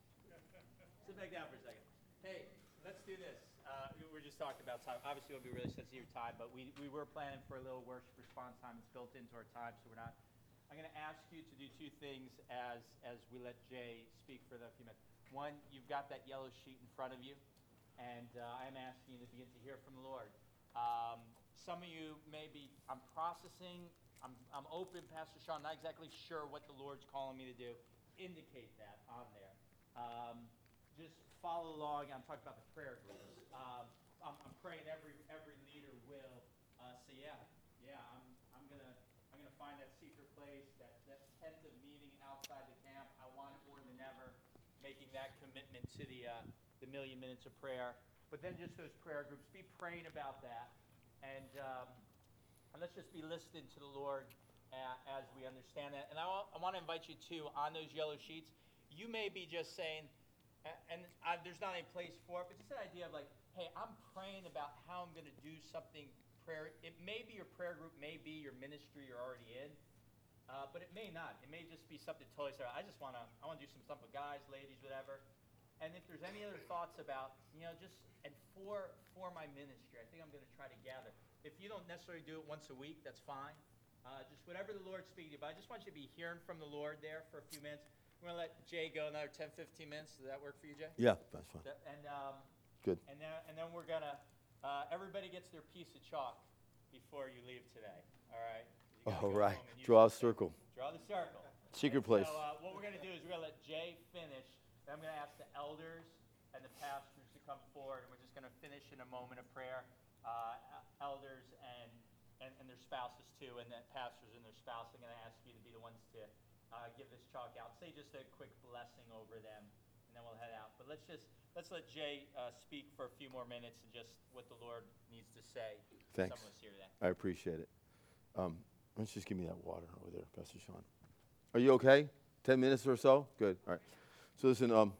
Sit back down for a second. Hey, let's do this. Uh, we were just talking about time. Obviously, we'll be really sensitive to your time, but we, we were planning for a little worship response time. It's built into our time, so we're not. I'm going to ask you to do two things as as we let Jay speak for the few minutes. One, you've got that yellow sheet in front of you, and uh, I'm asking you to begin to hear from the Lord. Um, some of you may be, I'm processing, I'm, I'm open, Pastor Sean, not exactly sure what the Lord's calling me to do. Indicate that on there. Um, just follow along. I'm talking about the prayer groups. Um, I'm, I'm praying every every leader will uh, say, yeah, yeah, I'm I'm gonna I'm gonna find that secret place, that that tent of meeting outside the camp. I want it more than ever, making that commitment to the uh, the million minutes of prayer. But then just those prayer groups, be praying about that, and um, and let's just be listening to the Lord uh, as we understand that. And I, I want to invite you too on those yellow sheets. You may be just saying. And I, there's not any place for it, but just an idea of like, hey, I'm praying about how I'm going to do something prayer. It may be your prayer group, may be your ministry you're already in, uh, but it may not. It may just be something totally separate. I just want to, I want to do some stuff with guys, ladies, whatever. And if there's any other thoughts about, you know, just, and for for my ministry, I think I'm going to try to gather. If you don't necessarily do it once a week, that's fine. Uh, just whatever the Lord's speaking to you. But I just want you to be hearing from the Lord there for a few minutes. We're going to let Jay go another ten, fifteen minutes. Does that work for you, Jay? yeah, that's fine. And um, Good. And then, and then we're going to, uh, everybody gets their piece of chalk before you leave today. All right? You gotta All go right. home and use Draw a it. circle. Draw the circle. Secret And place. So uh, what we're going to do is we're going to let Jay finish. Then I'm going to ask the elders and the pastors to come forward. And we're just going to finish in a moment of prayer. Uh, elders and, and, and their spouses too. And the pastors and their spouses. I'm going to ask you to be the ones to Uh, give this chalk out. Say just a quick blessing over them, and then we'll head out. But let's just let's let Jay uh, speak for a few more minutes and just what the Lord needs to say. Thanks. Some of us here today. I appreciate it. Um, why don't you just give me that water over there, Pastor Sean? Are you okay? Ten minutes or so? Good. All right. So listen, um,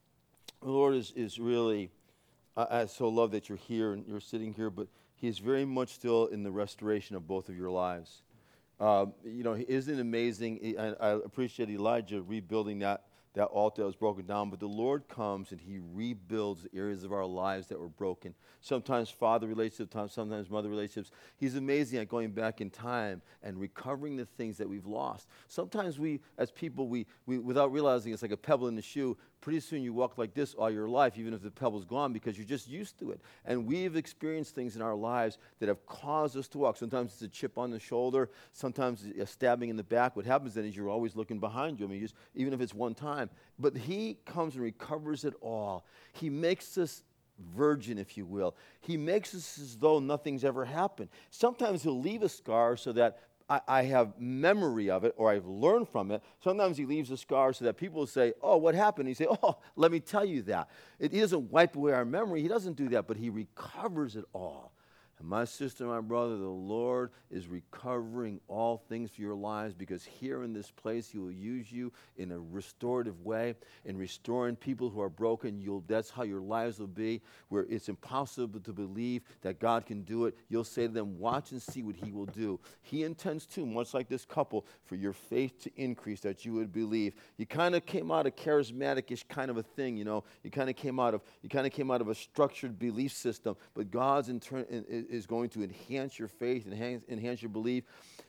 the Lord is, is really, I, I so love that you're here and you're sitting here, but he is very much still in the restoration of both of your lives. Uh, you know, isn't it amazing? I, I appreciate Elijah rebuilding that, that altar that was broken down, but the Lord comes and he rebuilds the areas of our lives that were broken. Sometimes father relationships, sometimes mother relationships. He's amazing at going back in time and recovering the things that we've lost. Sometimes we, as people, we, we without realizing it's like a pebble in the shoe, pretty soon you walk like this all your life, even if the pebble's gone, because you're just used to it. And we've experienced things in our lives that have caused us to walk. Sometimes it's a chip on the shoulder, sometimes a stabbing in the back. What happens then is you're always looking behind you. I mean, you just, even if it's one time. But he comes and recovers it all. He makes us virgin, if you will. He makes us as though nothing's ever happened. Sometimes he'll leave a scar so that I, I have memory of it or I've learned from it. Sometimes he leaves a scar so that people will say, oh, what happened? And you say, oh, let me tell you that. It, he doesn't wipe away our memory. He doesn't do that, but he recovers it all. And my sister, my brother, the Lord is recovering all things for your lives, because here in this place he will use you in a restorative way, in restoring people who are broken. You'll, that's how your lives will be, where it's impossible to believe that God can do it. You'll say to them, watch and see what he will do. He intends to, much like this couple, for your faith to increase, that you would believe. You kind of came out of charismatic-ish kind of a thing, you know. You kind of came out of you kind of came out of a structured belief system, but God's in turn is going to enhance your faith, enhance, enhance your belief.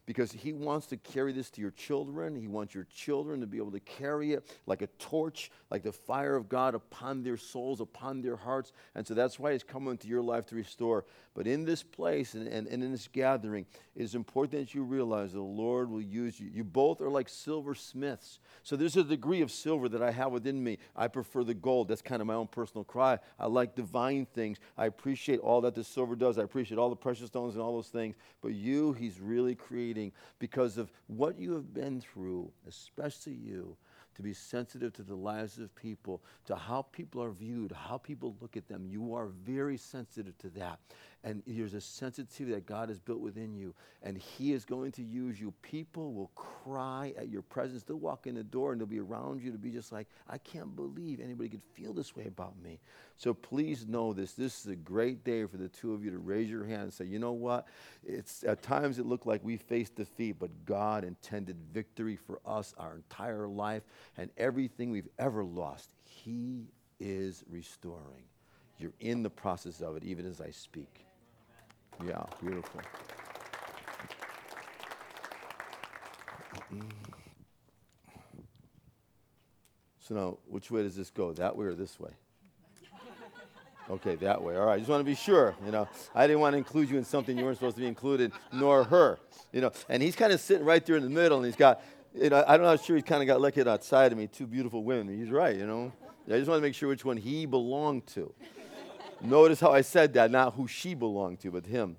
because he wants to carry this to your children. He wants your children to be able to carry it like a torch, like the fire of God upon their souls, upon their hearts. And so that's why he's coming into your life to restore. But in this place and, and, and in this gathering, it is important that you realize the Lord will use you. You both are like silversmiths. So there's a degree of silver that I have within me. I prefer the gold. That's kind of my own personal cry. I like divine things. I appreciate all that the silver does. I appreciate all the precious stones and all those things. But you, he's really creating because of what you have been through, especially you, to be sensitive to the lives of people, to how people are viewed, how people look at them. You are very sensitive to that. And there's a sensitivity that God has built within you, and he is going to use you. People will cry at your presence. They'll walk in the door, and they'll be around you to be just like, I can't believe anybody could feel this way about me. So please know this. This is a great day for the two of you to raise your hand and say, you know what? It's at times it looked like we faced defeat, but God intended victory for us our entire life, and everything we've ever lost, he is restoring. You're in the process of it, even as I speak. Yeah, beautiful. So now, which way does this go? That way or this way? Okay, that way. All right, I just want to be sure. You know, I didn't want to include you in something you weren't supposed to be included, nor her. You know, and he's kind of sitting right there in the middle, and he's got, you know, I'm not sure he kind of got lucky outside of me, two beautiful women. He's right, you know. I just want to make sure which one he belonged to. Notice how I said that, not who she belonged to, but him.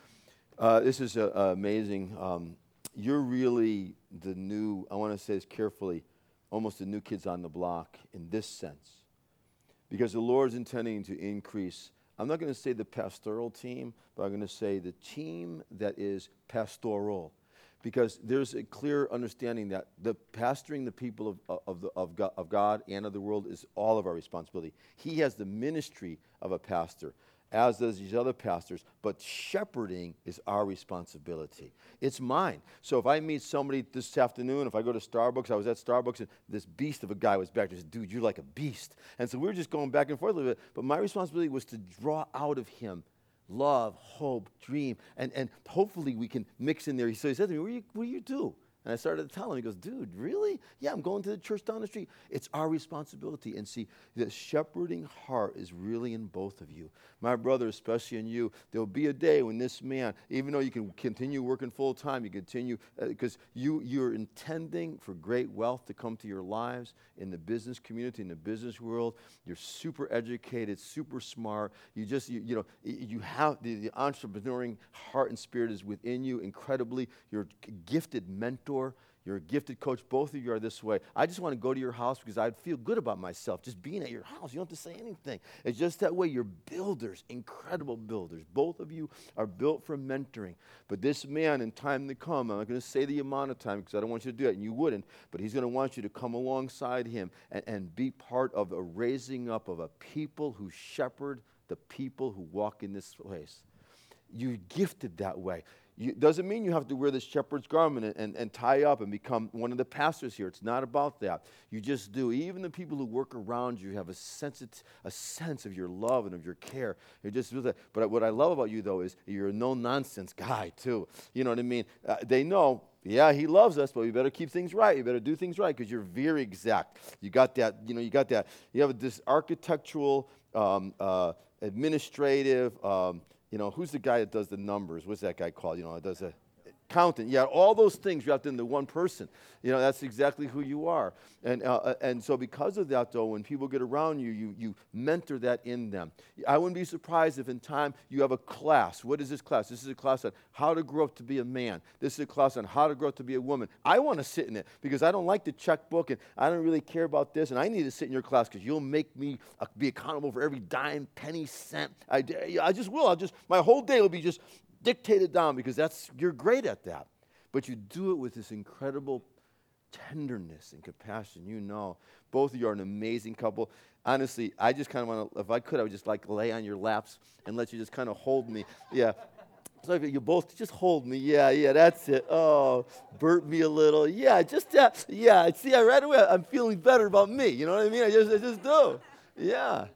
Uh, this is uh, amazing. Um, you're really the new, I want to say this carefully, almost the new kids on the block in this sense. Because the Lord's intending to increase, I'm not going to say the pastoral team, but I'm going to say the team that is pastoral. Because there's a clear understanding that the pastoring the people of, of, the, of, God, of God and of the world is all of our responsibility. He has the ministry of a pastor, as does these other pastors, but shepherding is our responsibility. It's mine. So if I meet somebody this afternoon, if I go to Starbucks, I was at Starbucks, and this beast of a guy was back there, said, dude, you're like a beast. And so we were just going back and forth a little bit, but my responsibility was to draw out of him love, hope, dream, and, and hopefully we can mix in there. So he said to me, what do you, what do you do? And I started to tell him. He goes, dude, really? Yeah, I'm going to the church down the street. It's our responsibility. And see, the shepherding heart is really in both of you. My brother, especially in you, there will be a day when this man, even though you can continue working full time, you continue, because uh, you, you're intending for great wealth to come to your lives in the business community, in the business world. You're super educated, super smart. You just, you, you know, you have the, the entrepreneuring heart and spirit is within you incredibly. You're a gifted mentor. You're a gifted coach. Both of you are this way. I just want to go to your house because I'd feel good about myself just being at your house. You don't have to say anything. It's just that way. You're builders, incredible builders. Both of you are built for mentoring. But this man, in time to come, I'm not going to say the amount of time because I don't want you to do that, and you wouldn't, but he's going to want you to come alongside him and, and be part of a raising up of a people who shepherd the people who walk in this place. You're gifted that way. It doesn't mean you have to wear the shepherd's garment and, and, and tie up and become one of the pastors here. It's not about that. You just do. Even the people who work around you have a sense, a sense of your love and of your care. You're just, but what I love about you, though, is you're a no-nonsense guy, too. You know what I mean? Uh, they know, yeah, he loves us, but we better keep things right. You better do things right because you're very exact. You got that, you know, you got that. You have this architectural, um, uh, administrative, um, you know, who's the guy that does the numbers? What's that guy called? You know, does a accountant. Yeah, all those things wrapped into one person. You know, that's exactly who you are. And uh, and so because of that, though, when people get around you, you you mentor that in them. I wouldn't be surprised if in time you have a class. What is this class? This is a class on how to grow up to be a man. This is a class on how to grow up to be a woman. I want to sit in it because I don't like the checkbook and I don't really care about this. And I need to sit in your class because you'll make me uh, be accountable for every dime, penny, cent. I, I just will. I'll just, my whole day will be just dictated down because that's, you're great at that. But you do it with this incredible tenderness and compassion. You know, both of you are an amazing couple. Honestly, I just kind of want to, if I could, I would just like lay on your laps and let you just kind of hold me. Yeah. So if you both just hold me. Yeah, yeah, that's it. Oh, burp me a little. Yeah, just that. Yeah, see, I right away, I'm feeling better about me. You know what I mean? I just, I just do. Yeah.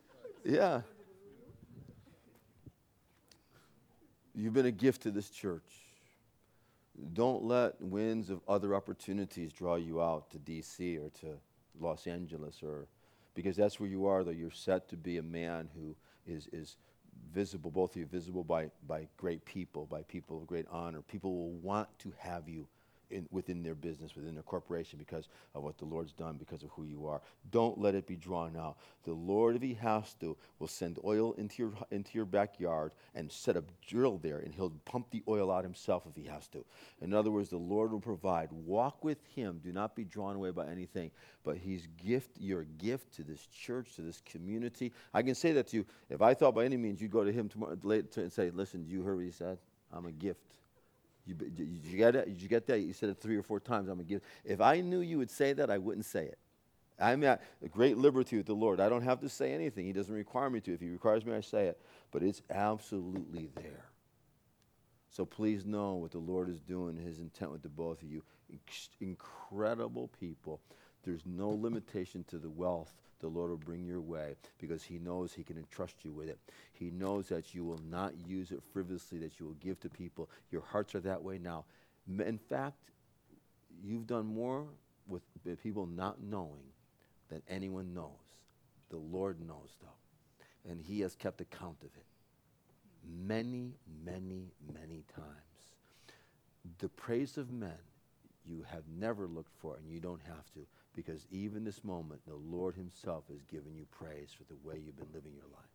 Yeah. You've been a gift to this church. Don't let winds of other opportunities draw you out to D C or to Los Angeles, or because that's where you are, though. You're set to be a man who is, is visible, both of you visible by, by great people, by people of great honor. People will want to have you in, within their business, within their corporation, because of what the Lord's done, because of who you are. Don't let it be drawn out. The Lord, if he has to, will send oil into your into your backyard and set a drill there, and he'll pump the oil out himself if he has to. In other words, the Lord will provide. Walk with him. Do not be drawn away by anything. But he's gift, you're a gift to this church, to this community. I can say that to you. If I thought by any means you'd go to him tomorrow later and say, listen, you heard what he said? I'm a gift. You, did you get it? Did you get that? You said it three or four times. I'm a gift. If I knew you would say that, I wouldn't say it. I'm at great liberty with the Lord. I don't have to say anything. He doesn't require me to. If he requires me, I say it. But it's absolutely there. So please know what the Lord is doing, his intent with the both of you. Inc- incredible people. There's no limitation to the wealth the Lord will bring your way, because he knows he can entrust you with it. He knows that you will not use it frivolously, that you will give to people. Your hearts are that way now. In fact, you've done more with people not knowing than anyone knows. The Lord knows, though, and he has kept account of it many, many, many times. The praise of men you have never looked for, and you don't have to, because even this moment, the Lord himself has given you praise for the way you've been living your life.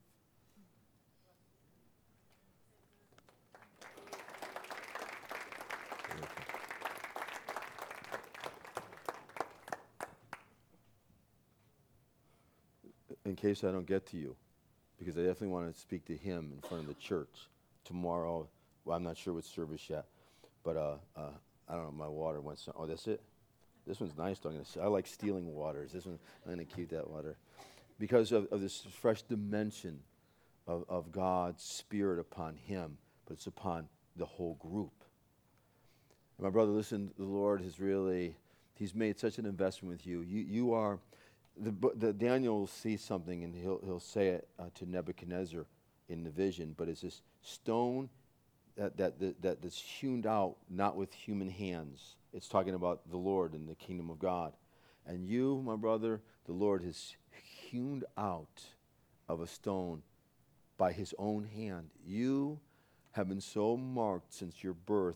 In case I don't get to you, because I definitely want to speak to him in front of the church tomorrow. Well, I'm not sure what service yet, but uh, uh, I don't know, my water went so, oh, that's it? This one's nice, though. I'm gonna, I like stealing waters. This one, I'm going to keep that water. Because of, of this fresh dimension of, of God's Spirit upon him, but it's upon the whole group. And my brother, listen, the Lord has really, he's made such an investment with you. You, you are, the, the Daniel will see something, and he'll, he'll say it uh, to Nebuchadnezzar in the vision, but it's this stone that, that, that, that that's hewn out, not with human hands. It's talking about the Lord and the kingdom of God. And you, my brother, the Lord has hewn out of a stone by his own hand. You have been so marked since your birth,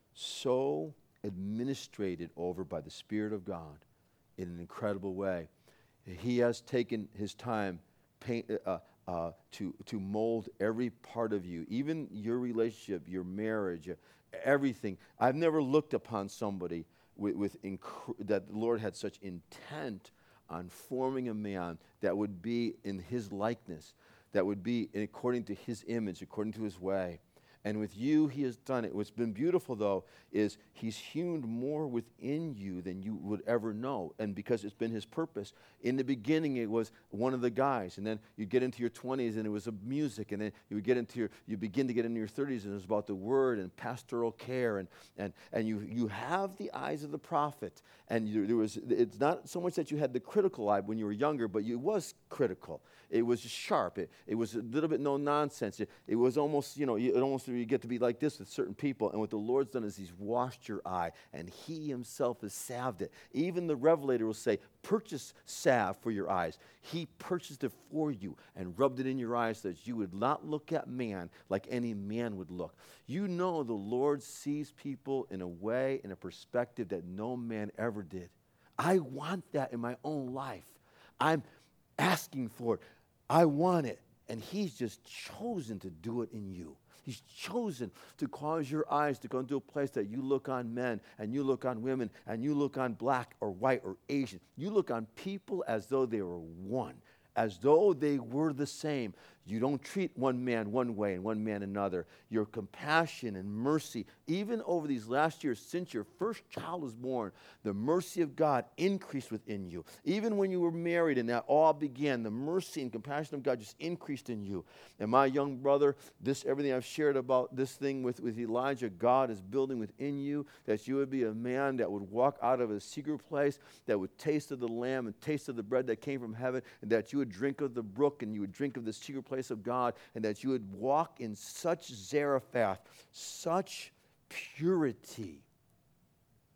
so administrated over by the Spirit of God in an incredible way. He has taken his time paint, uh, uh, to, to mold every part of you, even your relationship, your marriage, everything. I've never looked upon somebody with, with inc- that the Lord had such intent on forming a man that would be in his likeness, that would be according to his image, according to his way. And with you, he has done it. What's been beautiful, though, is he's hewn more within you than you would ever know. And because it's been his purpose. In the beginning, it was one of the guys. And then you get into your twenties, and it was a music. And then you would get into your, you begin to get into your thirties, and it was about the word and pastoral care. And, and, and you, you have the eyes of the prophet. And you, there was, it's not so much that you had the critical eye when you were younger, but it was critical. It was sharp. It, it was a little bit no nonsense. It, it was almost, you know, it almost you get to be like this with certain people. And what the Lord's done is he's washed your eye, and he himself has salved it. Even the Revelator will say, purchase salve for your eyes. He purchased it for you and rubbed it in your eyes so that you would not look at man like any man would look. You know the Lord sees people in a way, in a perspective that no man ever did. I want that in my own life. I'm asking for it. I want it. And he's just chosen to do it in you. He's chosen to cause your eyes to go into a place that you look on men, and you look on women, and you look on black or white or Asian. You look on people as though they were one, as though they were the same. You don't treat one man one way and one man another. Your compassion and mercy, even over these last years since your first child was born, the mercy of God increased within you. Even when you were married and that all began, the mercy and compassion of God just increased in you. And my young brother, this everything I've shared about this thing with, with Elijah, God is building within you, that you would be a man that would walk out of a secret place, that would taste of the lamb and taste of the bread that came from heaven, and that you would drink of the brook, and you would drink of the secret place of God, and that you would walk in such Zarephath, such purity,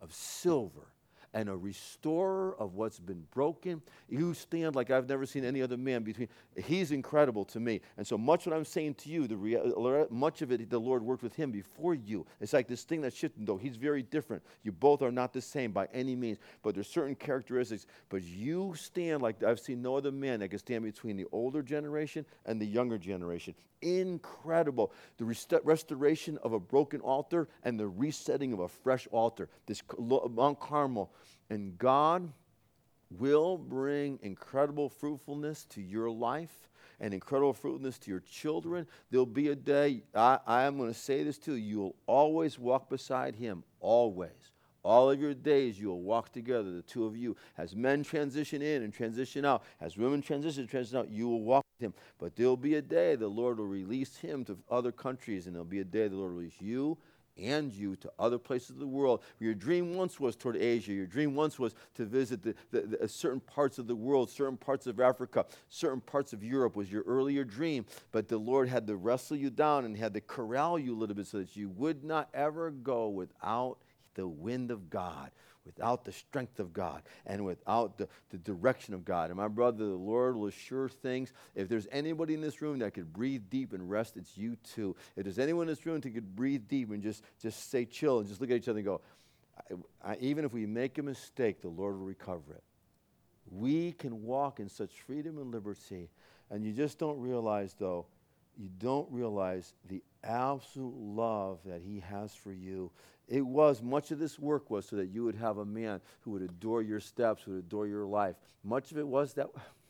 of silver and a restorer of what's been broken. You stand like I've never seen any other man between. He's incredible to me. And so much what I'm saying to you, the rea- much of it, the Lord worked with him before you. It's like this thing that's shifting, though. He's very different. You both are not the same by any means, but there's certain characteristics. But you stand like I've seen no other man that can stand between the older generation and the younger generation. Incredible. The rest- restoration of a broken altar and the resetting of a fresh altar. This Mount Carmel. And God will bring incredible fruitfulness to your life and incredible fruitfulness to your children. There'll be a day, I, I am going to say this too, you'll always walk beside him, always. All of your days you'll walk together, the two of you. As men transition in and transition out, as women transition and transition out, you will walk with him. But there'll be a day the Lord will release him to other countries, and there'll be a day the Lord will release you and you to other places of the world. Your dream once was toward Asia. Your dream once was to visit the, the, the certain parts of the world, certain parts of Africa, certain parts of Europe was your earlier dream. But the Lord had to wrestle you down and had to corral you a little bit so that you would not ever go without the wind of God, without the strength of God, and without the, the direction of God. And my brother, the Lord will assure things. If there's anybody in this room that could breathe deep and rest, it's you too. If there's anyone in this room that could breathe deep and just, just say chill and just look at each other and go, I, I, even if we make a mistake, the Lord will recover it. We can walk in such freedom and liberty. And you just don't realize, though, you don't realize the absolute love that he has for you. It was, much of this work was so that you would have a man who would adore your steps, who would adore your life. Much of it was that.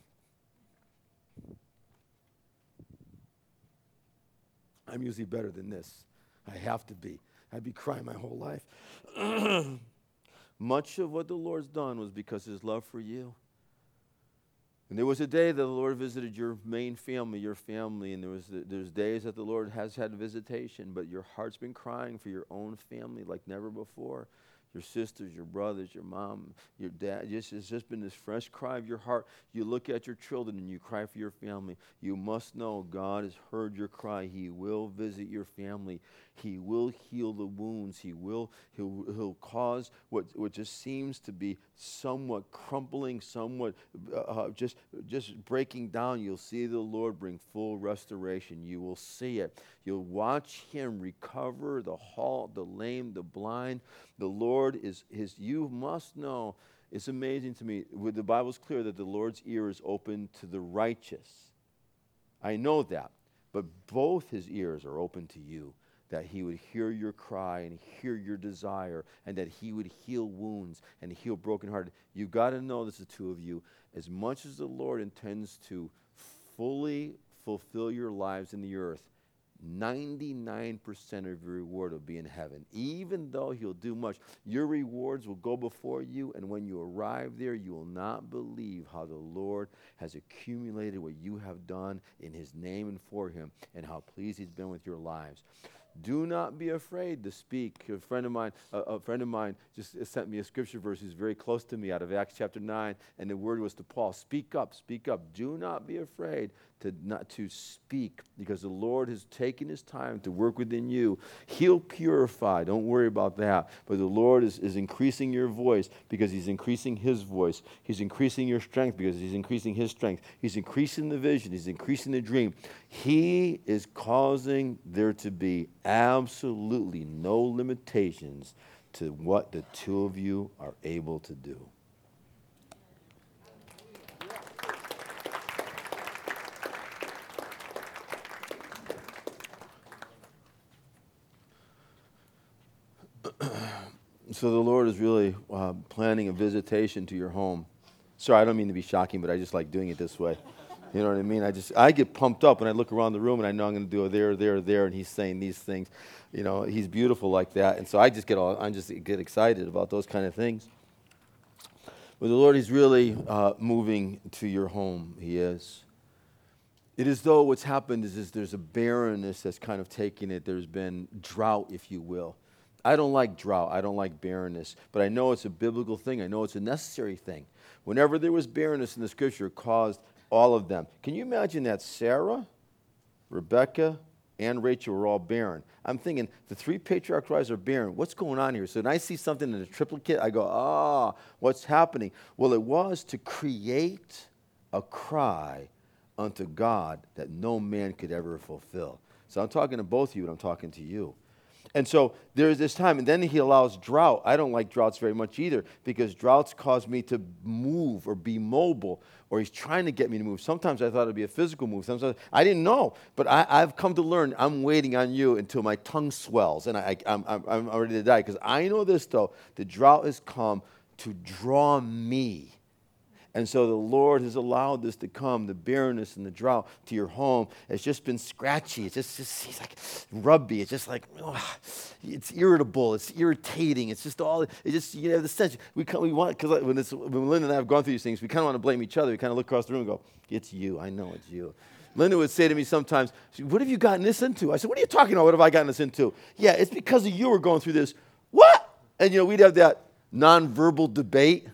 I'm usually better than this. I have to be. I'd be crying my whole life. Much of what the Lord's done was because of his love for you. And there was a day that the Lord visited your main family, your family, and there was the, there's days that the Lord has had visitation, but your heart's been crying for your own family like never before. Your sisters, your brothers, your mom, your dad. Just, it's just been this fresh cry of your heart. You look at your children and you cry for your family. You must know God has heard your cry. He will visit your family. He will heal the wounds. He will he'll, he'll cause what, what just seems to be somewhat crumbling, somewhat uh, just, just breaking down. You'll see the Lord bring full restoration. You will see it. You'll watch him recover the halt, the lame, the blind. The Lord is his, you must know, it's amazing to me, the Bible's clear that the Lord's ear is open to the righteous. I know that, but both his ears are open to you, that he would hear your cry and hear your desire, and that he would heal wounds and heal brokenhearted. You've got to know this, the two of you, as much as the Lord intends to fully fulfill your lives in the earth, ninety-nine percent of your reward will be in heaven. Even though he'll do much, your rewards will go before you, and when you arrive there, you will not believe how the Lord has accumulated what you have done in his name and for him, and how pleased he's been with your lives. Do not be afraid to speak. A friend of mine, a, a friend of mine just sent me a scripture verse who's very close to me out of Acts chapter nine, and the word was to Paul, speak up, speak up. Do not be afraid to not to speak, because the Lord has taken his time to work within you. He'll purify. Don't worry about that. But the Lord is, is increasing your voice because he's increasing his voice. He's increasing your strength because he's increasing his strength. He's increasing the vision. He's increasing the dream. He is causing there to be absolutely no limitations to what the two of you are able to do. So the Lord is really uh, planning a visitation to your home. Sorry, I don't mean to be shocking, but I just like doing it this way. You know what I mean? I just I get pumped up when I look around the room and I know I'm going to do a there, there, there, and he's saying these things. You know, he's beautiful like that, and so I just get all I just get excited about those kind of things. But the Lord is really uh, moving to your home. He is. It is though what's happened is, is there's a barrenness that's kind of taken it. There's been drought, if you will. I don't like drought. I don't like barrenness. But I know it's a biblical thing. I know it's a necessary thing. Whenever there was barrenness in the Scripture, it caused all of them. Can you imagine that Sarah, Rebecca, and Rachel were all barren. I'm thinking, the three patriarch wives are barren. What's going on here? So when I see something in a triplicate, I go, ah, what's happening? Well, it was to create a cry unto God that no man could ever fulfill. So I'm talking to both of you, and I'm talking to you. And so there is this time, and then he allows drought. I don't like droughts very much either, because droughts cause me to move or be mobile, or he's trying to get me to move. Sometimes I thought it would be a physical move. Sometimes I didn't know, but I, I've come to learn I'm waiting on you until my tongue swells, and I, I, I'm, I'm, I'm ready to die, because I know this, though. The drought has come to draw me. And so the Lord has allowed this to come, the barrenness and the drought, to your home. It's just been scratchy. It's just, just it's like rubby. It's just like, ugh. It's irritable. It's irritating. It's just all, it just, you have the sense. We, we want, because when, when Linda and I have gone through these things, we kind of want to blame each other. We kind of look across the room and go, it's you. I know it's you. Linda would say to me sometimes, what have you gotten this into? I said, what are you talking about? What have I gotten this into? Yeah, it's because of you we're going through this. What? And, you know, we'd have that nonverbal debate.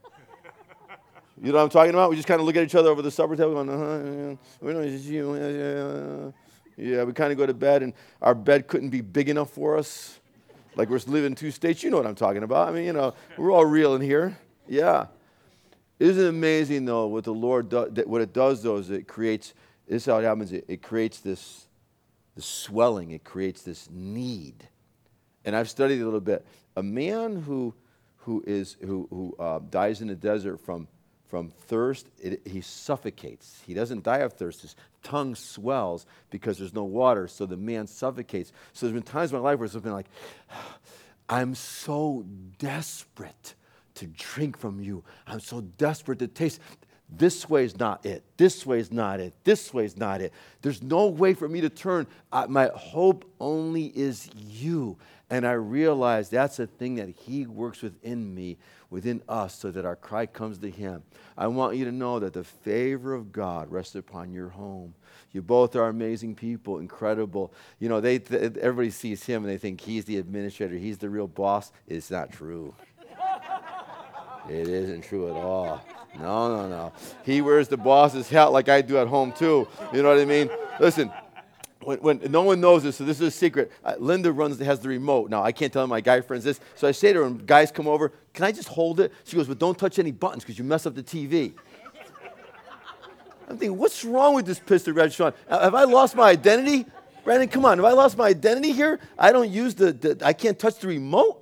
You know what I'm talking about? We just kind of look at each other over the supper table going, uh-huh, yeah, we know it's you. Yeah, yeah. Yeah, we kind of go to bed, and our bed couldn't be big enough for us. Like we're living in two states. You know what I'm talking about. I mean, you know, we're all real in here. Yeah. Isn't it amazing, though, what the Lord does? What it does, though, is it creates, this is how it happens, it, it creates this, this swelling. It creates this need. And I've studied it a little bit. A man who, who, is, who, who uh, dies in the desert from From thirst, it, he suffocates. He doesn't die of thirst. His tongue swells because there's no water, so the man suffocates. So there's been times in my life where it's been like, I'm so desperate to drink from you. I'm so desperate to taste. This way is not it. This way is not it. This way is not it. There's no way for me to turn. I, my hope only is you. And I realize that's a thing that he works within me, within us, so that our cry comes to him. I want you to know that the favor of God rests upon your home. You both are amazing people, incredible. You know, they th- everybody sees him and they think he's the administrator, he's the real boss. It's not true. It isn't true at all. No, no, no. He wears the boss's hat like I do at home too. You know what I mean? Listen. When, when no one knows this, so this is a secret. Uh, Linda runs has the remote. Now, I can't tell my guy friends this. So I say to her, when guys come over, can I just hold it? She goes, well, don't touch any buttons because you mess up the T V. I'm thinking, what's wrong with this pistol, Red Sean? Uh, have I lost my identity? Brandon, come on. Have I lost my identity here? I don't use the, the I can't touch the remote?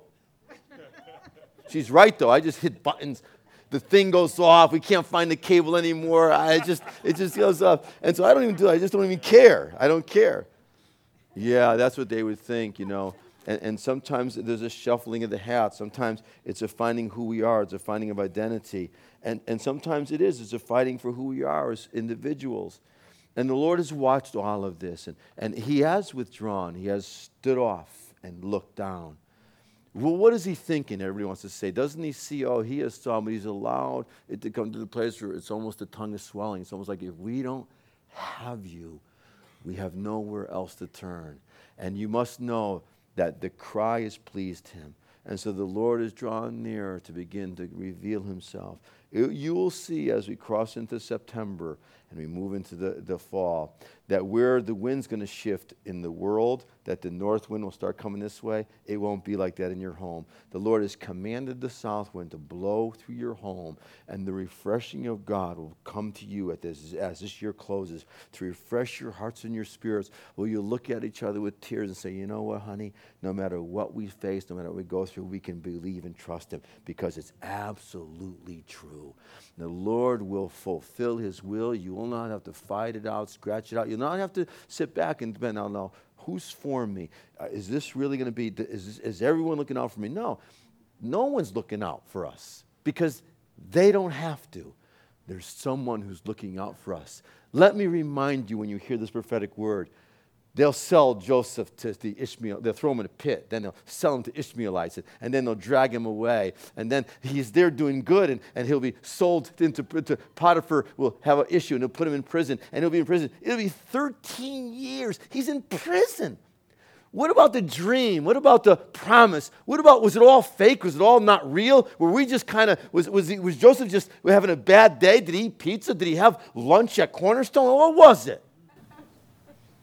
She's right, though. I just hit buttons. The thing goes off. We can't find the cable anymore. I just it just goes off. And so I don't even do it. I just don't even care. I don't care. Yeah, that's what they would think, you know. And, and sometimes there's a shuffling of the hat. Sometimes it's a finding who we are. It's a finding of identity. And, and sometimes it is. It's a fighting for who we are as individuals. And the Lord has watched all of this. And, and he has withdrawn. He has stood off and looked down. Well, what is he thinking? Everybody wants to say. Doesn't he see, oh, he has saw, but he's allowed it to come to the place where it's almost the tongue is swelling. It's almost like if we don't have you, we have nowhere else to turn. And you must know that the cry has pleased him. And so the Lord is drawn near to begin to reveal himself. It, you will see as we cross into September and we move into the, the fall, that where the wind's going to shift in the world, that the north wind will start coming this way, it won't be like that in your home. The Lord has commanded the south wind to blow through your home, and the refreshing of God will come to you at this, as this year closes, to refresh your hearts and your spirits. Will you look at each other with tears and say, you know what, honey, no matter what we face, no matter what we go through, we can believe and trust him, because it's absolutely true. The Lord will fulfill his will. You will not have to fight it out, scratch it out. You'll not have to sit back and depend on, no, who's for me? Uh, is this really going to be, is, is everyone looking out for me? No, no one's looking out for us because they don't have to. There's someone who's looking out for us. Let me remind you when you hear this prophetic word, they'll sell Joseph to the Ishmael. They'll throw him in a pit. Then they'll sell him to Ishmaelites. And then they'll drag him away. And then he's there doing good. And, and he'll be sold into, into Potiphar. Will have an issue. And he'll put him in prison. And he'll be in prison. It'll be thirteen years. He's in prison. What about the dream? What about the promise? What about, was it all fake? Was it all not real? Were we just kind of, was, was, he, was Joseph just having a bad day? Did he eat pizza? Did he have lunch at Cornerstone? What was it?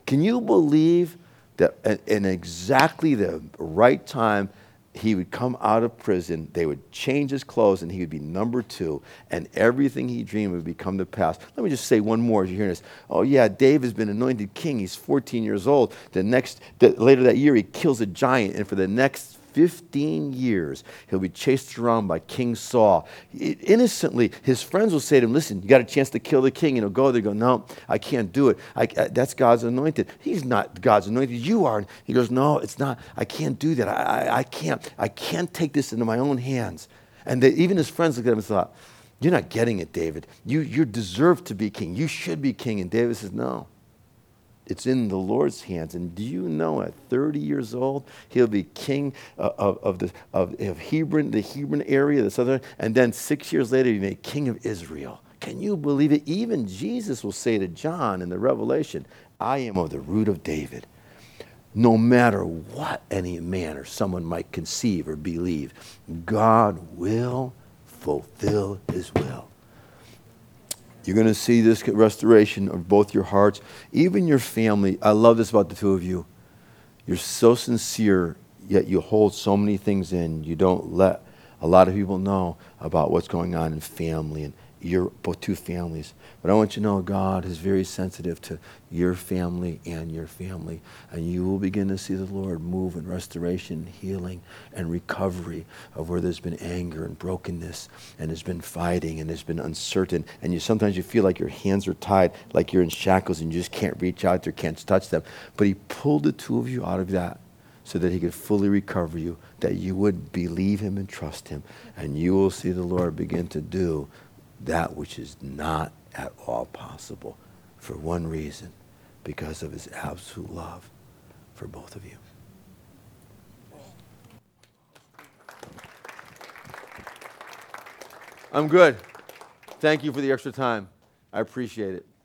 Can you believe that in, in exactly the right time, he would come out of prison, they would change his clothes, and he would be number two, and everything he dreamed would become to pass. Let me just say one more as you're hearing this. Oh, yeah, Dave has been anointed king. He's fourteen years old. The next, the, later that year, he kills a giant, and for the next fifteen years, he'll be chased around by King Saul. I, innocently, his friends will say to him, listen, you got a chance to kill the king. And he'll go there, go, no, I can't do it. I, I, that's God's anointed. He's not God's anointed. You are. He goes, no, it's not. I can't do that. I, I, I can't. I can't take this into my own hands. And they, even his friends looked at him and thought, you're not getting it, David. You, you deserve to be king. You should be king. And David says, no. It's in the Lord's hands. And do you know at thirty years old, he'll be king uh, of, of, the, of, of Hebron, the Hebron area, the southern, and then six years later, he'll be made king of Israel. Can you believe it? Even Jesus will say to John in the Revelation, I am of the root of David. No matter what any man or someone might conceive or believe, God will fulfill his will. You're going to see this restoration of both your hearts, even your family. I love this about the two of you. You're so sincere, yet you hold so many things in. You don't let a lot of people know about what's going on in family and your both two families. But I want you to know God is very sensitive to your family and your family. And you will begin to see the Lord move in restoration, healing, and recovery of where there's been anger and brokenness and there's been fighting and there's been uncertain. And you sometimes you feel like your hands are tied, like you're in shackles and you just can't reach out there, can't touch them. But he pulled the two of you out of that so that he could fully recover you, that you would believe him and trust him. And you will see the Lord begin to do that which is not at all possible, for one reason, because of his absolute love for both of you. I'm good. Thank you for the extra time. I appreciate it.